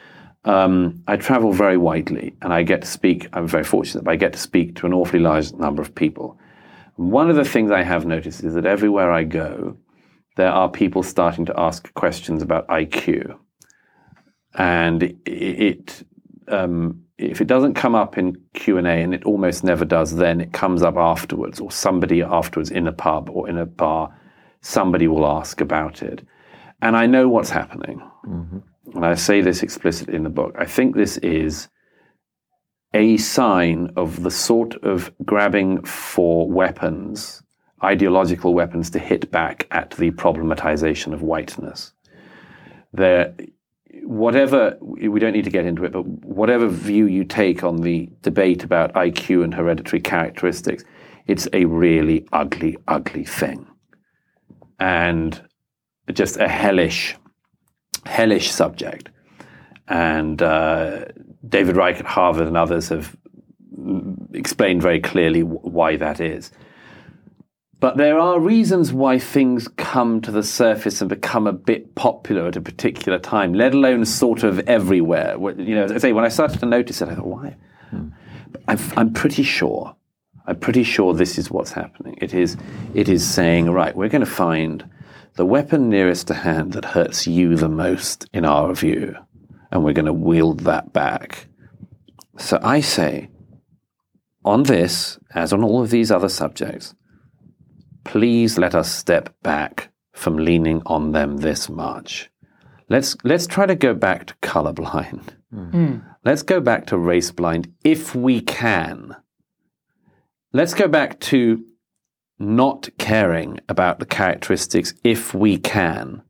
[SPEAKER 4] um, I travel very widely, and I get to speak. I'm very fortunate, but I get to speak to an awfully large number of people. One of the things I have noticed is that everywhere I go, there are people starting to ask questions about I Q. And it, it um, if it doesn't come up in Q and A, and it almost never does, then it comes up afterwards, or somebody afterwards in a pub or in a bar, somebody will ask about it. And I know what's happening. Mm-hmm. And I say this explicitly in the book. I think this is a sign of the sort of grabbing for weapons, ideological weapons, to hit back at the problematization of whiteness. There, whatever, we don't need to get into it, but whatever view you take on the debate about I Q and hereditary characteristics, it's a really ugly, ugly thing. And just a hellish, hellish subject. And uh, David Reich at Harvard and others have explained very clearly w- why that is. But there are reasons why things come to the surface and become a bit popular at a particular time, let alone sort of everywhere. You know, as I say, when I started to notice it, I thought, why? Hmm. I'm, I'm pretty sure, I'm pretty sure this is what's happening. It is, it is saying, right, we're going to find the weapon nearest to hand that hurts you the most in our view, and we're going to wield that back. So I say, on this, as on all of these other subjects, please let us step back from leaning on them this much. Let's let's try to go back to colorblind. Mm. Let's go back to race blind if we can. Let's go back to not caring about the characteristics if we can.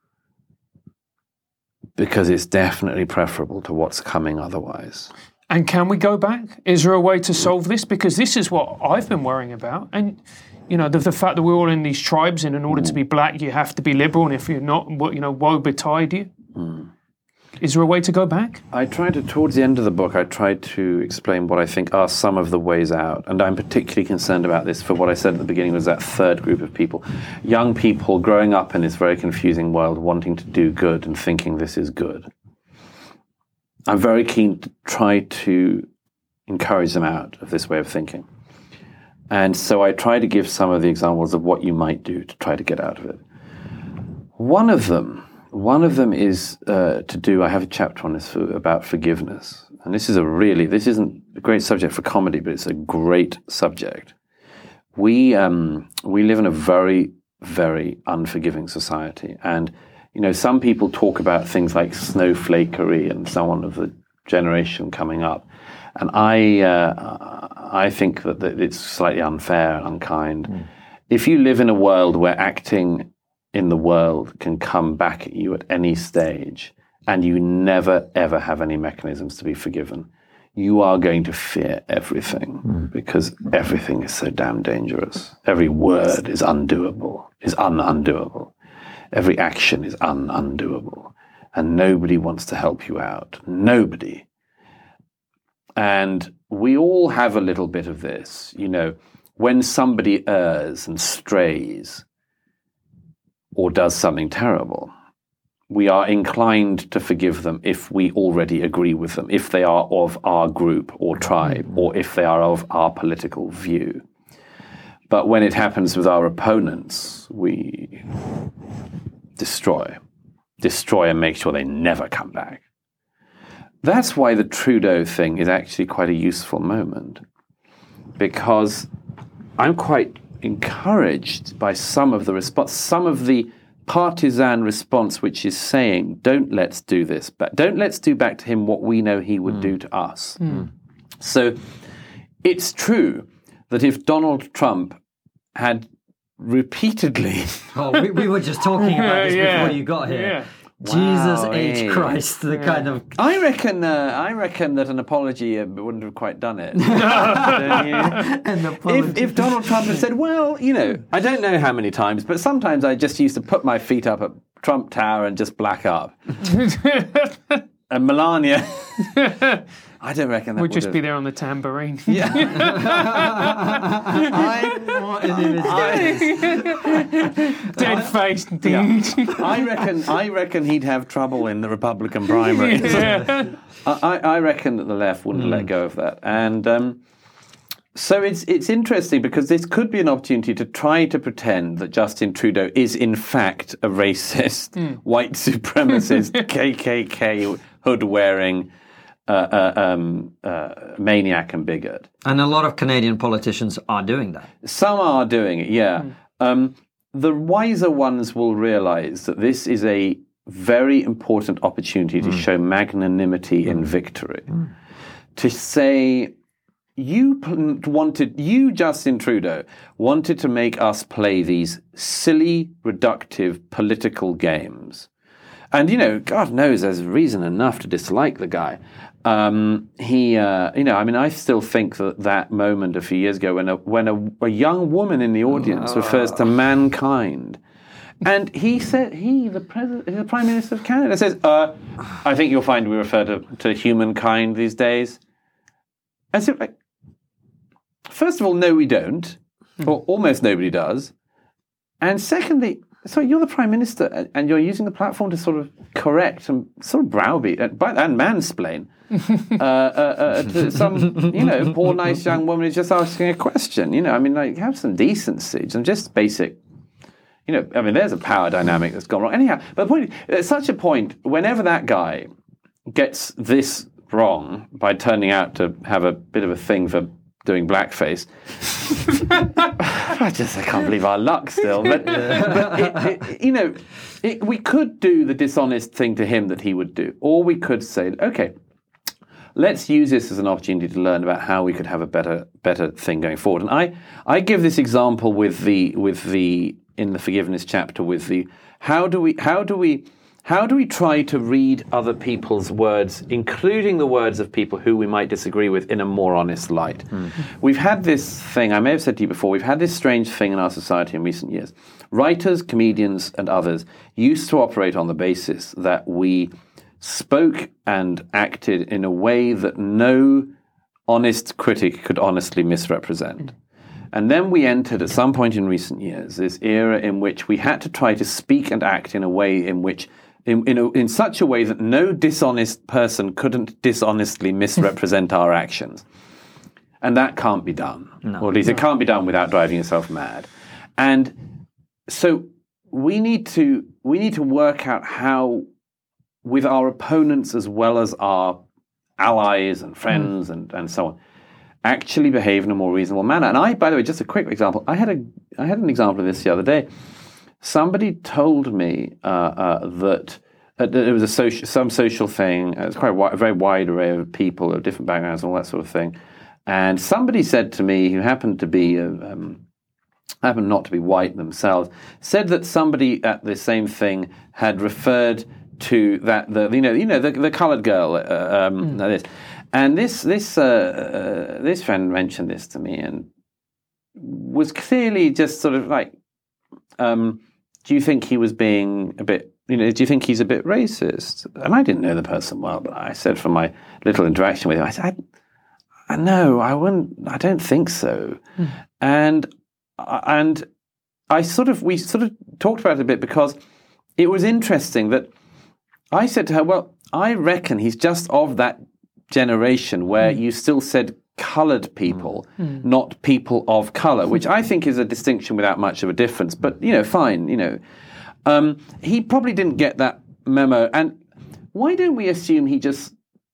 [SPEAKER 4] Because it's definitely preferable to what's coming otherwise.
[SPEAKER 2] And can we go back? Is there a way to solve this? Because this is what I've been worrying about. And you know, the, the fact that we're all in these tribes, and in order to be black, you have to be liberal, and if you're not, you know, woe betide you. Mm. Is there a way to go back?
[SPEAKER 4] I tried to, towards the end of the book, I tried to explain what I think are some of the ways out, and I'm particularly concerned about this for what I said at the beginning was that third group of people. Young people growing up in this very confusing world, wanting to do good and thinking this is good. I'm very keen to try to encourage them out of this way of thinking. And so I try to give some of the examples of what you might do to try to get out of it. One of them, one of them is uh, to do, I have a chapter on this for, about forgiveness. And this is a really, this isn't a great subject for comedy, but it's a great subject. We, um, we live in a very, very unforgiving society. And, you know, some people talk about things like snowflakery and so on of the generation coming up. And I uh, I think that, that it's slightly unfair and unkind. Mm. If you live in a world where acting in the world can come back at you at any stage, and you never, ever have any mechanisms to be forgiven, you are going to fear everything, mm. because everything is so damn dangerous. Every word is undoable, is un-undoable. Every action is un-undoable. And nobody wants to help you out. Nobody. And we all have a little bit of this, you know, when somebody errs and strays or does something terrible, we are inclined to forgive them if we already agree with them, if they are of our group or tribe, or if they are of our political view. But when it happens with our opponents, we destroy, destroy and make sure they never come back. That's why the Trudeau thing is actually quite a useful moment, because I'm quite encouraged by some of the response, some of the partisan response, which is saying, don't let's do this, but don't let's do back to him what we know he would mm. do to us. Mm. So it's true that if Donald Trump had repeatedly...
[SPEAKER 3] oh, we, we were just talking about this
[SPEAKER 2] yeah.
[SPEAKER 3] before you got here.
[SPEAKER 2] Yeah.
[SPEAKER 3] Jesus
[SPEAKER 4] wow,
[SPEAKER 3] H.
[SPEAKER 4] eh.
[SPEAKER 3] Christ, the yeah. kind of...
[SPEAKER 4] I reckon uh, I reckon that an apology uh, wouldn't have quite done it.
[SPEAKER 3] An apology.
[SPEAKER 4] If, if Donald Trump had said, well, you know, I don't know how many times, but sometimes I just used to put my feet up at Trump Tower and just black up. And Melania... I don't reckon that
[SPEAKER 2] We'll
[SPEAKER 4] would
[SPEAKER 2] just
[SPEAKER 4] have...
[SPEAKER 2] be there on the tambourine.
[SPEAKER 4] Yeah.
[SPEAKER 3] I want an image.
[SPEAKER 2] Dead face.
[SPEAKER 4] Yeah. I reckon. I reckon he'd have trouble in the Republican primaries.
[SPEAKER 2] Yeah.
[SPEAKER 4] I, I reckon that the left wouldn't mm. let go of that, and um, so it's it's interesting because this could be an opportunity to try to pretend that Justin Trudeau is in fact a racist, mm. white supremacist, K K K hood wearing. Uh, uh, um, uh, maniac and bigot.
[SPEAKER 3] And a lot of Canadian politicians are doing that.
[SPEAKER 4] Some are doing it, yeah. Mm. Um, the wiser ones will realise that this is a very important opportunity to mm. show magnanimity mm. in victory. Mm. To say, you wanted, you, Justin Trudeau, wanted to make us play these silly, reductive political games. And, you know, God knows there's reason enough to dislike the guy. Um, he, uh, you know, I mean, I still think that that moment a few years ago when a when a, a young woman in the audience oh. refers to mankind, and he said, he, the president, the Prime Minister of Canada, says, uh, I think you'll find we refer to, to humankind these days. And so, like, first of all, no, we don't, hmm. or almost nobody does. And secondly, so you're the Prime Minister, and you're using the platform to sort of correct and sort of browbeat and, and mansplain uh, uh, uh, to some, you know, poor, nice young woman who's just asking a question. You know, I mean, like, have some decency, some just basic, you know, I mean, there's a power dynamic that's gone wrong. Anyhow, but the point, at such a point, whenever that guy gets this wrong by turning out to have a bit of a thing for doing blackface, I just I can't believe our luck still. But, but it, it, you know, it, we could do the dishonest thing to him that he would do, or we could say, okay, let's use this as an opportunity to learn about how we could have a better better thing going forward. And I I give this example with the with the in the forgiveness chapter with the how do we how do we How do we try to read other people's words, including the words of people who we might disagree with, in a more honest light? Mm. We've had this thing, I may have said to you before, we've had this strange thing in our society in recent years. Writers, comedians, and others used to operate on the basis that we spoke and acted in a way that no honest critic could honestly misrepresent. And then we entered, at some point in recent years, this era in which we had to try to speak and act in a way in which In, in, a, in such a way that no dishonest person couldn't dishonestly misrepresent our actions. And that can't be done. No, or at least no. It can't be done without driving yourself mad. And so we need to we need to work out how, with our opponents as well as our allies and friends mm. and, and so on, actually behave in a more reasonable manner. And I, by the way, just a quick example, I had a I had an example of this the other day. Somebody told me uh, uh, that uh, there was a social, some social thing. It's quite a, wi- a very wide array of people of different backgrounds and all that sort of thing. And somebody said to me, who happened to be, uh, um, happened not to be white themselves, said that somebody at the same thing had referred to that the you know you know the, the coloured girl. Uh, um, mm. no, this and this this uh, uh, this friend mentioned this to me and was clearly just sort of like. Um, do you think he was being a bit, you know, do you think he's a bit racist? And I didn't know the person well, but I said from my little interaction with him, I said, I, I no, I wouldn't, I don't think so. Mm. And, and I sort of, we sort of talked about it a bit because it was interesting that I said to her, well, I reckon he's just of that generation where mm. you still said coloured people, mm. not people of colour, which I think is a distinction without much of a difference. But, you know, fine, you know. Um, he probably didn't get that memo. And why don't we assume he just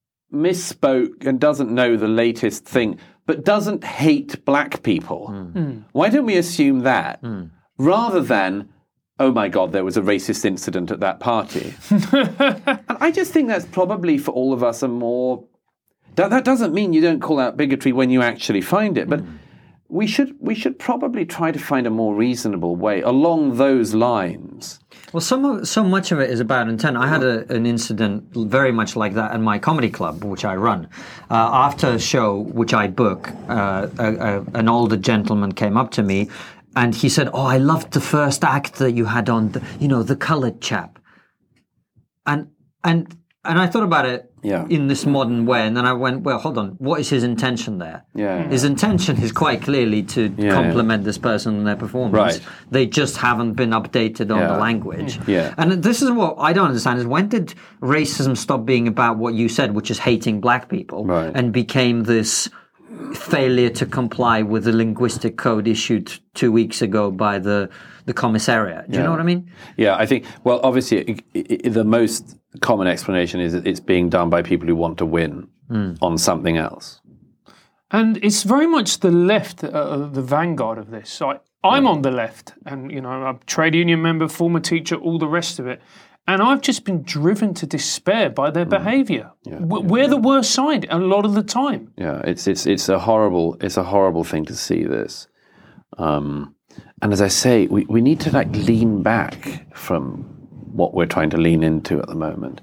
[SPEAKER 4] misspoke and doesn't know the latest thing, but doesn't hate black people? Mm. Mm. Why don't we assume that, mm. rather than, oh my God, there was a racist incident at that party? And I just think that's probably, for all of us, a more... That, that doesn't mean you don't call out bigotry when you actually find it, but mm. we should we should probably try to find a more reasonable way along those lines.
[SPEAKER 3] Well, some of, so much of it is about intent. I had a, an incident very much like that in my comedy club, which I run. Uh, after a show, which I book, uh, a, a, an older gentleman came up to me, and he said, "Oh, I loved the first act that you had on, the, you know, the coloured chap." And and and I thought about it.
[SPEAKER 4] Yeah.
[SPEAKER 3] in this modern way. And then I went, well, hold on, what is his intention there?
[SPEAKER 4] Yeah.
[SPEAKER 3] His intention is quite clearly to
[SPEAKER 4] Yeah,
[SPEAKER 3] compliment yeah. this person and their performance.
[SPEAKER 4] Right.
[SPEAKER 3] They just haven't been updated on
[SPEAKER 4] Yeah.
[SPEAKER 3] the language.
[SPEAKER 4] Yeah.
[SPEAKER 3] And this is what I don't understand is when did racism stop being about what you said, which is hating black people,
[SPEAKER 4] Right.
[SPEAKER 3] and became this failure to comply with the linguistic code issued two weeks ago by the, the commissariat? Do you
[SPEAKER 4] Yeah.
[SPEAKER 3] know what I mean?
[SPEAKER 4] Yeah, I think, well, obviously, it, it, the most common explanation is that it's being done by people who want to win mm. on something else.
[SPEAKER 2] And it's very much the left, uh, the vanguard of this. So I, I'm
[SPEAKER 4] yeah.
[SPEAKER 2] on the left, and, you know, I'm a trade union member, former teacher, all the rest of it. And I've just been driven to despair by their mm. behaviour.
[SPEAKER 4] Yeah,
[SPEAKER 2] We're
[SPEAKER 4] yeah.
[SPEAKER 2] the worst side a lot of the time.
[SPEAKER 4] Yeah, it's it's it's a horrible it's a horrible thing to see this. Um, and as I say, we, we need to like lean back from what we're trying to lean into at the moment.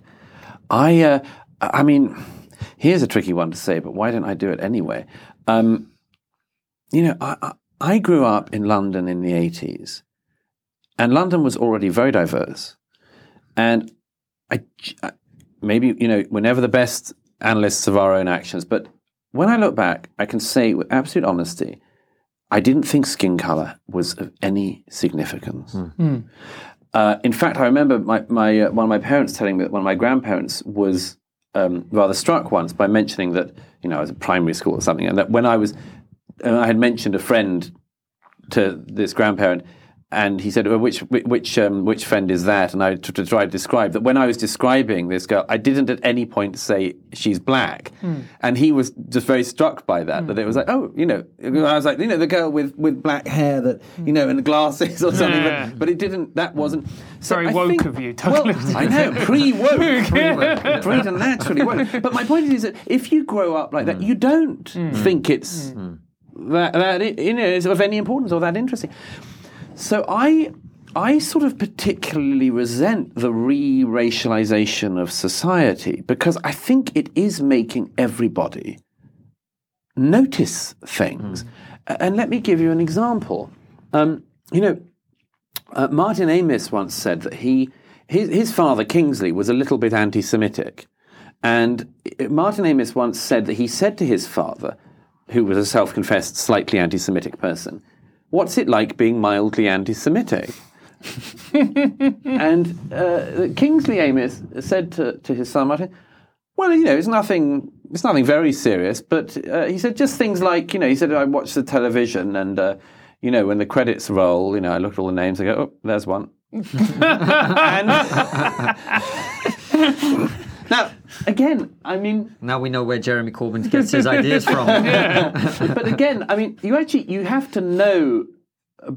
[SPEAKER 4] I uh, I mean, here's a tricky one to say, but why don't I do it anyway? Um, you know, I, I grew up in London in the eighties, and London was already very diverse. And I, I maybe, you know, we're never the best analysts of our own actions, but when I look back, I can say with absolute honesty, I didn't think skin color was of any significance. Mm. Mm. Uh, in fact, I remember my, my uh, one of my parents telling me that one of my grandparents was um, rather struck once by mentioning that, you know, I was at primary school or something, and that when I was, and I had mentioned a friend to this grandparent, and he said, well, which which um, which friend is that? And I t- to try to describe that when I was describing this girl, I didn't at any point say she's black. Mm. And he was just very struck by that, mm. that it was like, oh, you know, I was like, you know, the girl with, with black hair that, you know, and glasses or something.
[SPEAKER 2] Yeah.
[SPEAKER 4] But, but it didn't, that wasn't. So
[SPEAKER 2] very
[SPEAKER 4] I
[SPEAKER 2] woke
[SPEAKER 4] think,
[SPEAKER 2] of you. Totally.
[SPEAKER 4] Well, I know, pre-woke. pre-woke. Preternaturally woke. But my point is that if you grow up like that, you don't mm. think it's mm. that, that, you know, is of any importance or that interesting. So I I sort of particularly resent the re-racialization of society because I think it is making everybody notice things. Mm. And let me give you an example. Um, you know, uh, Martin Amis once said that he his, his father, Kingsley, was a little bit anti-Semitic. And Martin Amis once said that he said to his father, who was a self-confessed slightly anti-Semitic person, what's it like being mildly anti-Semitic? And uh, Kingsley Amis said to, to his son Martin, well, you know, it's nothing it's nothing very serious, but uh, he said just things like, you know, he said, I watch the television and, uh, you know, when the credits roll, you know, I look at all the names, I go, oh, there's one. and now, again, I mean...
[SPEAKER 3] Now we know where Jeremy Corbyn gets his ideas from.
[SPEAKER 4] But again, I mean, you actually, you have to know, uh,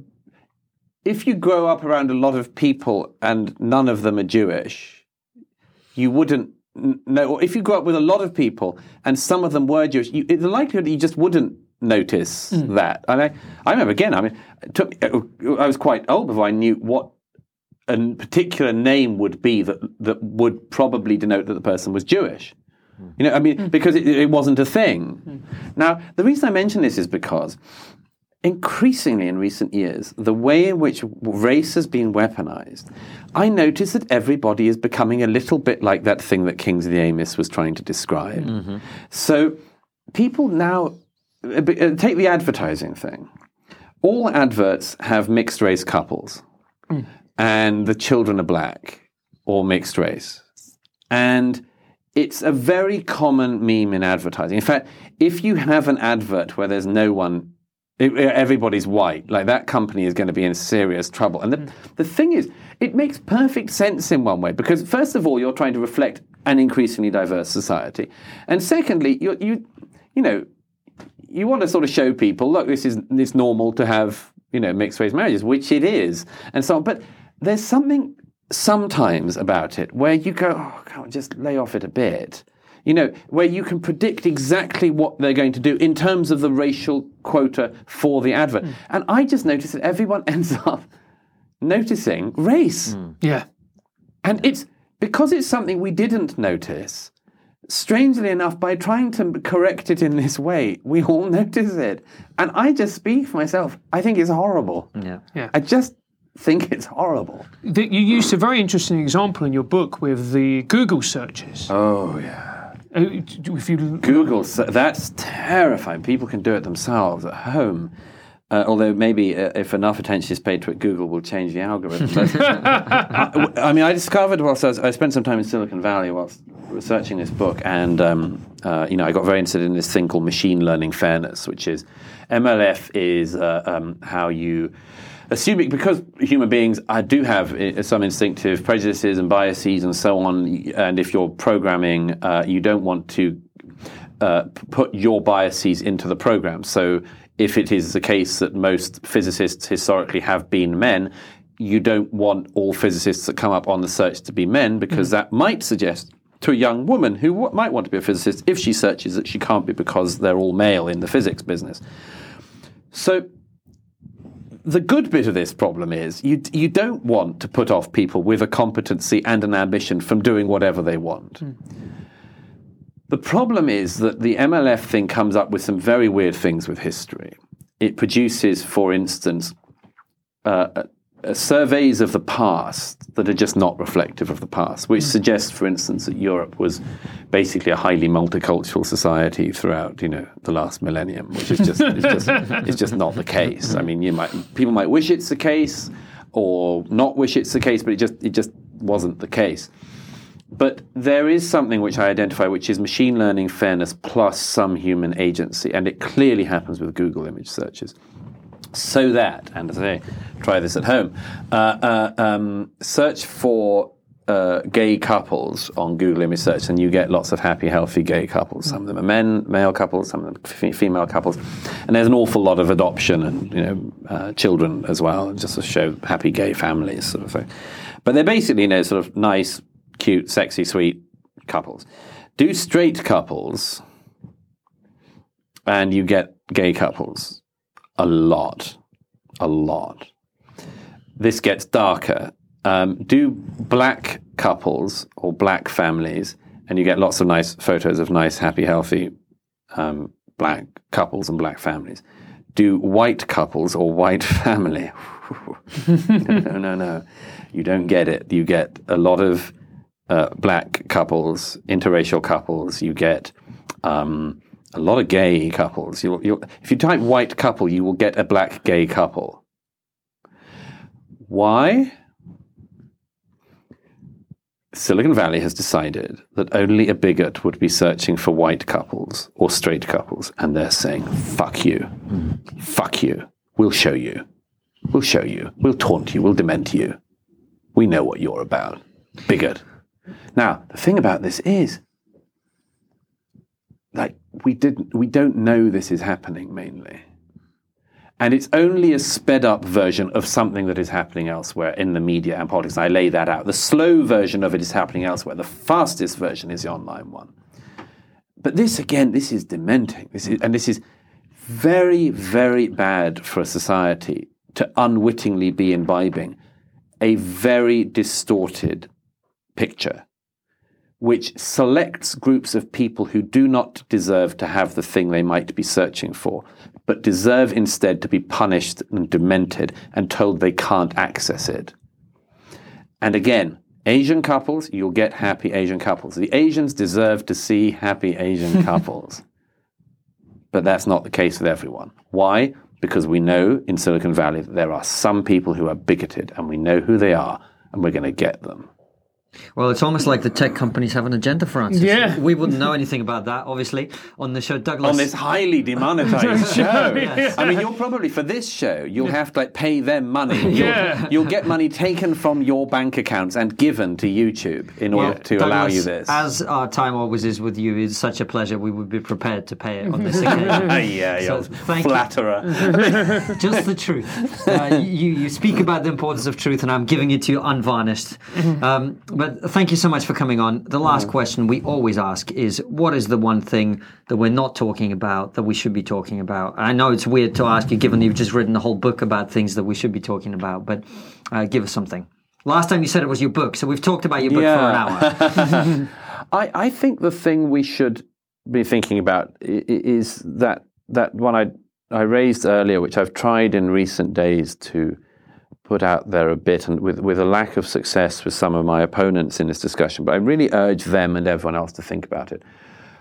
[SPEAKER 4] if you grow up around a lot of people and none of them are Jewish, you wouldn't know, or if you grew up with a lot of people and some of them were Jewish, you, the likelihood that you just wouldn't notice mm. that. And I, I remember, again, I mean, it took, I was quite old before I knew what a particular name would be that that would probably denote that the person was Jewish. Mm. You know, I mean, mm. because it, it wasn't a thing. Mm. Now, the reason I mention this is because increasingly in recent years, the way in which race has been weaponized, I notice that everybody is becoming a little bit like that thing that Kingsley Amis was trying to describe. Mm-hmm. So people now, take the advertising thing. All adverts have mixed race couples. Mm. And the children are black or mixed race. And it's a very common meme in advertising. In fact, if you have an advert where there's no one, everybody's white, like that company is going to be in serious trouble. And the, mm. the thing is, it makes perfect sense in one way, because first of all, you're trying to reflect an increasingly diverse society. And secondly, you you you know, you want to sort of show people, look, this is it's normal to have, you know, mixed race marriages, which it is, and so on. But there's something sometimes about it where you go, oh, God, just lay off it a bit. You know, where you can predict exactly what they're going to do in terms of the racial quota for the advert. Mm. And I just noticed that everyone ends up noticing race.
[SPEAKER 2] Mm. Yeah.
[SPEAKER 4] And it's because it's something we didn't notice, strangely enough, by trying to correct it in this way, we all notice it. And I just speak for myself. I think it's horrible.
[SPEAKER 3] Yeah.
[SPEAKER 2] Yeah.
[SPEAKER 4] I just think it's horrible.
[SPEAKER 2] You used a very interesting example in your book with the Google searches.
[SPEAKER 4] Oh, yeah.
[SPEAKER 2] If you
[SPEAKER 4] Google, so that's terrifying. People can do it themselves at home. Uh, although maybe uh, if enough attention is paid to it, Google will change the algorithm. But, I, I mean, I discovered whilst I, was, I spent some time in Silicon Valley whilst researching this book, and um, uh, you know, I got very interested in this thing called machine learning fairness, which is M L F is uh, um, how you assuming because human beings I do have uh, some instinctive prejudices and biases and so on, and if you're programming, uh, you don't want to uh, put your biases into the program. So if it is the case that most physicists historically have been men, you don't want all physicists that come up on the search to be men, because mm-hmm. that might suggest to a young woman who w- might want to be a physicist, if she searches, that she can't be because they're all male in the physics business. So the good bit of this problem is you you don't want to put off people with a competency and an ambition from doing whatever they want. Mm. The problem is that the M L F thing comes up with some very weird things with history. It produces, for instance, uh, uh, surveys of the past that are just not reflective of the past, which mm. suggests, for instance, that Europe was basically a highly multicultural society throughout, you know, the last millennium, which is just it's just it's just not the case. I mean, you might people might wish it's the case or not wish it's the case, but it just it just wasn't the case. But there is something which I identify, which is machine learning fairness plus some human agency, and it clearly happens with Google image searches. So that, and as I say, try this at home, uh, uh, um, search for uh, gay couples on Google image search, and you get lots of happy, healthy gay couples. Some of them are men, male couples, some of them f- female couples, and there's an awful lot of adoption and you know uh, children as well, just to show happy gay families, sort of thing. But they're basically, you know, sort of nice, cute, sexy, sweet couples. Do straight couples, and you get gay couples. A lot. A lot. This gets darker. Um, do black couples or black families, and you get lots of nice photos of nice, happy, healthy um, black couples and black families. Do white couples or white family. no, no, no. You don't get it. You get a lot of Uh, black couples, interracial couples. You get um, a lot of gay couples. You'll, you'll, if you type white couple, you will get a black gay couple. Why? Silicon Valley has decided that only a bigot would be searching for white couples or straight couples, and they're saying, fuck you. Mm. Fuck you. We'll show you. We'll show you. We'll taunt you. We'll dement you. We know what you're about. Bigot. Now, the thing about this is, like, we didn't, we don't know this is happening mainly. And it's only a sped up version of something that is happening elsewhere in the media and politics. I lay that out. The slow version of it is happening elsewhere. The fastest version is the online one. But this, again, this is dementing. This is, and this is very, very bad for a society to unwittingly be imbibing a very distorted picture, which selects groups of people who do not deserve to have the thing they might be searching for, but deserve instead to be punished and demented and told they can't access it. And again, Asian couples, you'll get happy Asian couples. The Asians deserve to see happy Asian couples. But that's not the case with everyone. Why? Because we know in Silicon Valley that there are some people who are bigoted, and we know who they are, and we're going to get them.
[SPEAKER 3] Well, it's almost like the tech companies have an agenda for us.
[SPEAKER 2] Yeah.
[SPEAKER 3] We wouldn't know anything about that, obviously, on the show. Douglas.
[SPEAKER 4] On this highly demonetized show. Yes. I mean, you'll probably, for this show, you'll have to like, pay them money. You'll,
[SPEAKER 2] yeah.
[SPEAKER 4] you'll get money taken from your bank accounts and given to YouTube in order
[SPEAKER 3] well,
[SPEAKER 4] to
[SPEAKER 3] Douglas,
[SPEAKER 4] allow you this.
[SPEAKER 3] As our time always is with you, it's such a pleasure. We would be prepared to pay it on this occasion.
[SPEAKER 4] yeah, yeah.
[SPEAKER 3] So, thank
[SPEAKER 4] flatterer.
[SPEAKER 3] You. Just the truth. Uh, you, you speak about the importance of truth, and I'm giving it to you unvarnished. Um, but thank you so much for coming on. The last question we always ask is, what is the one thing that we're not talking about that we should be talking about? I know it's weird to ask you, given you've just written a whole book about things that we should be talking about, but uh, give us something. Last time you said it was your book, so we've talked about your book
[SPEAKER 4] yeah.
[SPEAKER 3] for an hour.
[SPEAKER 4] I, I think the thing we should be thinking about is that that one I I raised earlier, which I've tried in recent days to put out there a bit, and with, with a lack of success with some of my opponents in this discussion, but I really urge them and everyone else to think about it,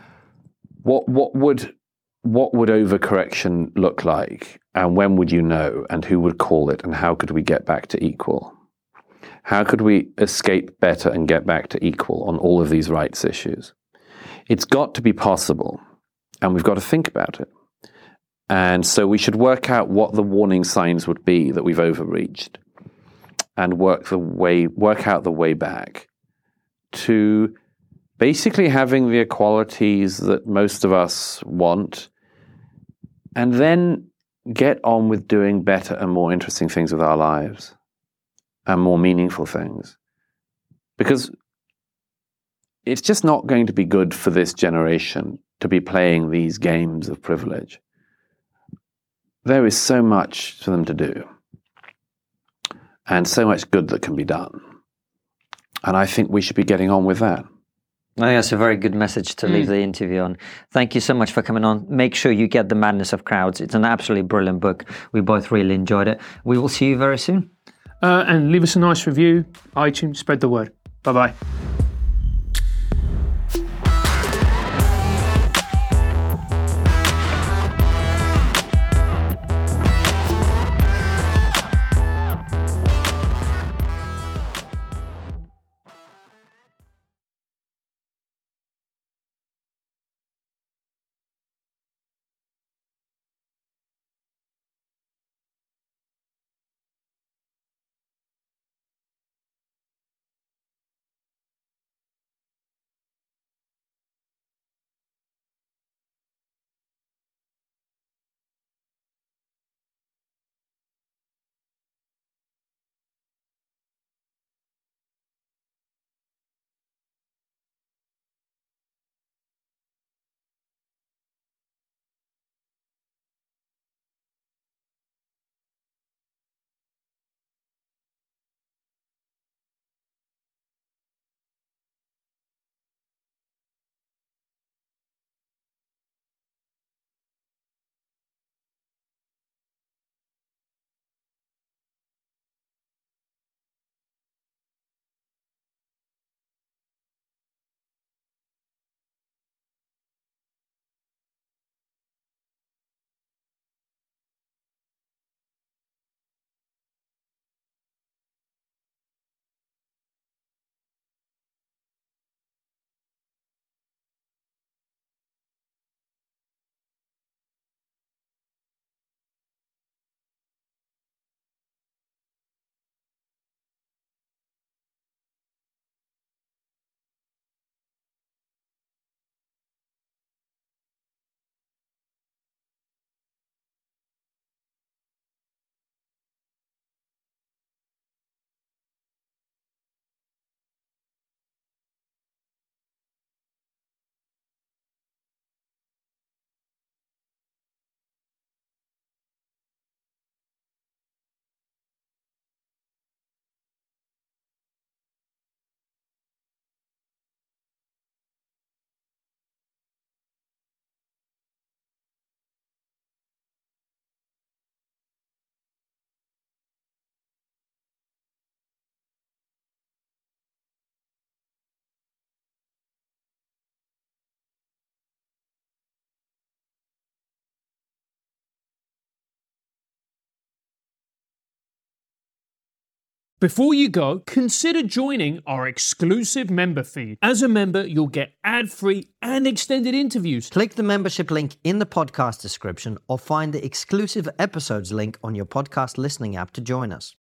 [SPEAKER 4] what what would what would overcorrection look like, and when would you know, and who would call it, and how could we get back to equal? How could we escape better and get back to equal on all of these rights issues? It's got to be possible, and we've got to think about it. And so we should work out what the warning signs would be that we've overreached, and work the way work out the way back to basically having the equalities that most of us want, and then get on with doing better and more interesting things with our lives and more meaningful things. Because it's just not going to be good for this generation to be playing these games of privilege. There is so much for them to do, and so much good that can be done. And I think we should be getting on with that.
[SPEAKER 3] I think that's a very good message to leave mm. the interview on. Thank you so much for coming on. Make sure you get The Madness of Crowds. It's an absolutely brilliant book. We both really enjoyed it. We will see you very soon.
[SPEAKER 2] Uh, and leave us a nice review, iTunes, spread the word. Bye-bye. Before you go, consider joining our exclusive member feed. As a member, you'll get ad-free and extended interviews.
[SPEAKER 3] Click the membership link in the podcast description or find the exclusive episodes link on your podcast listening app to join us.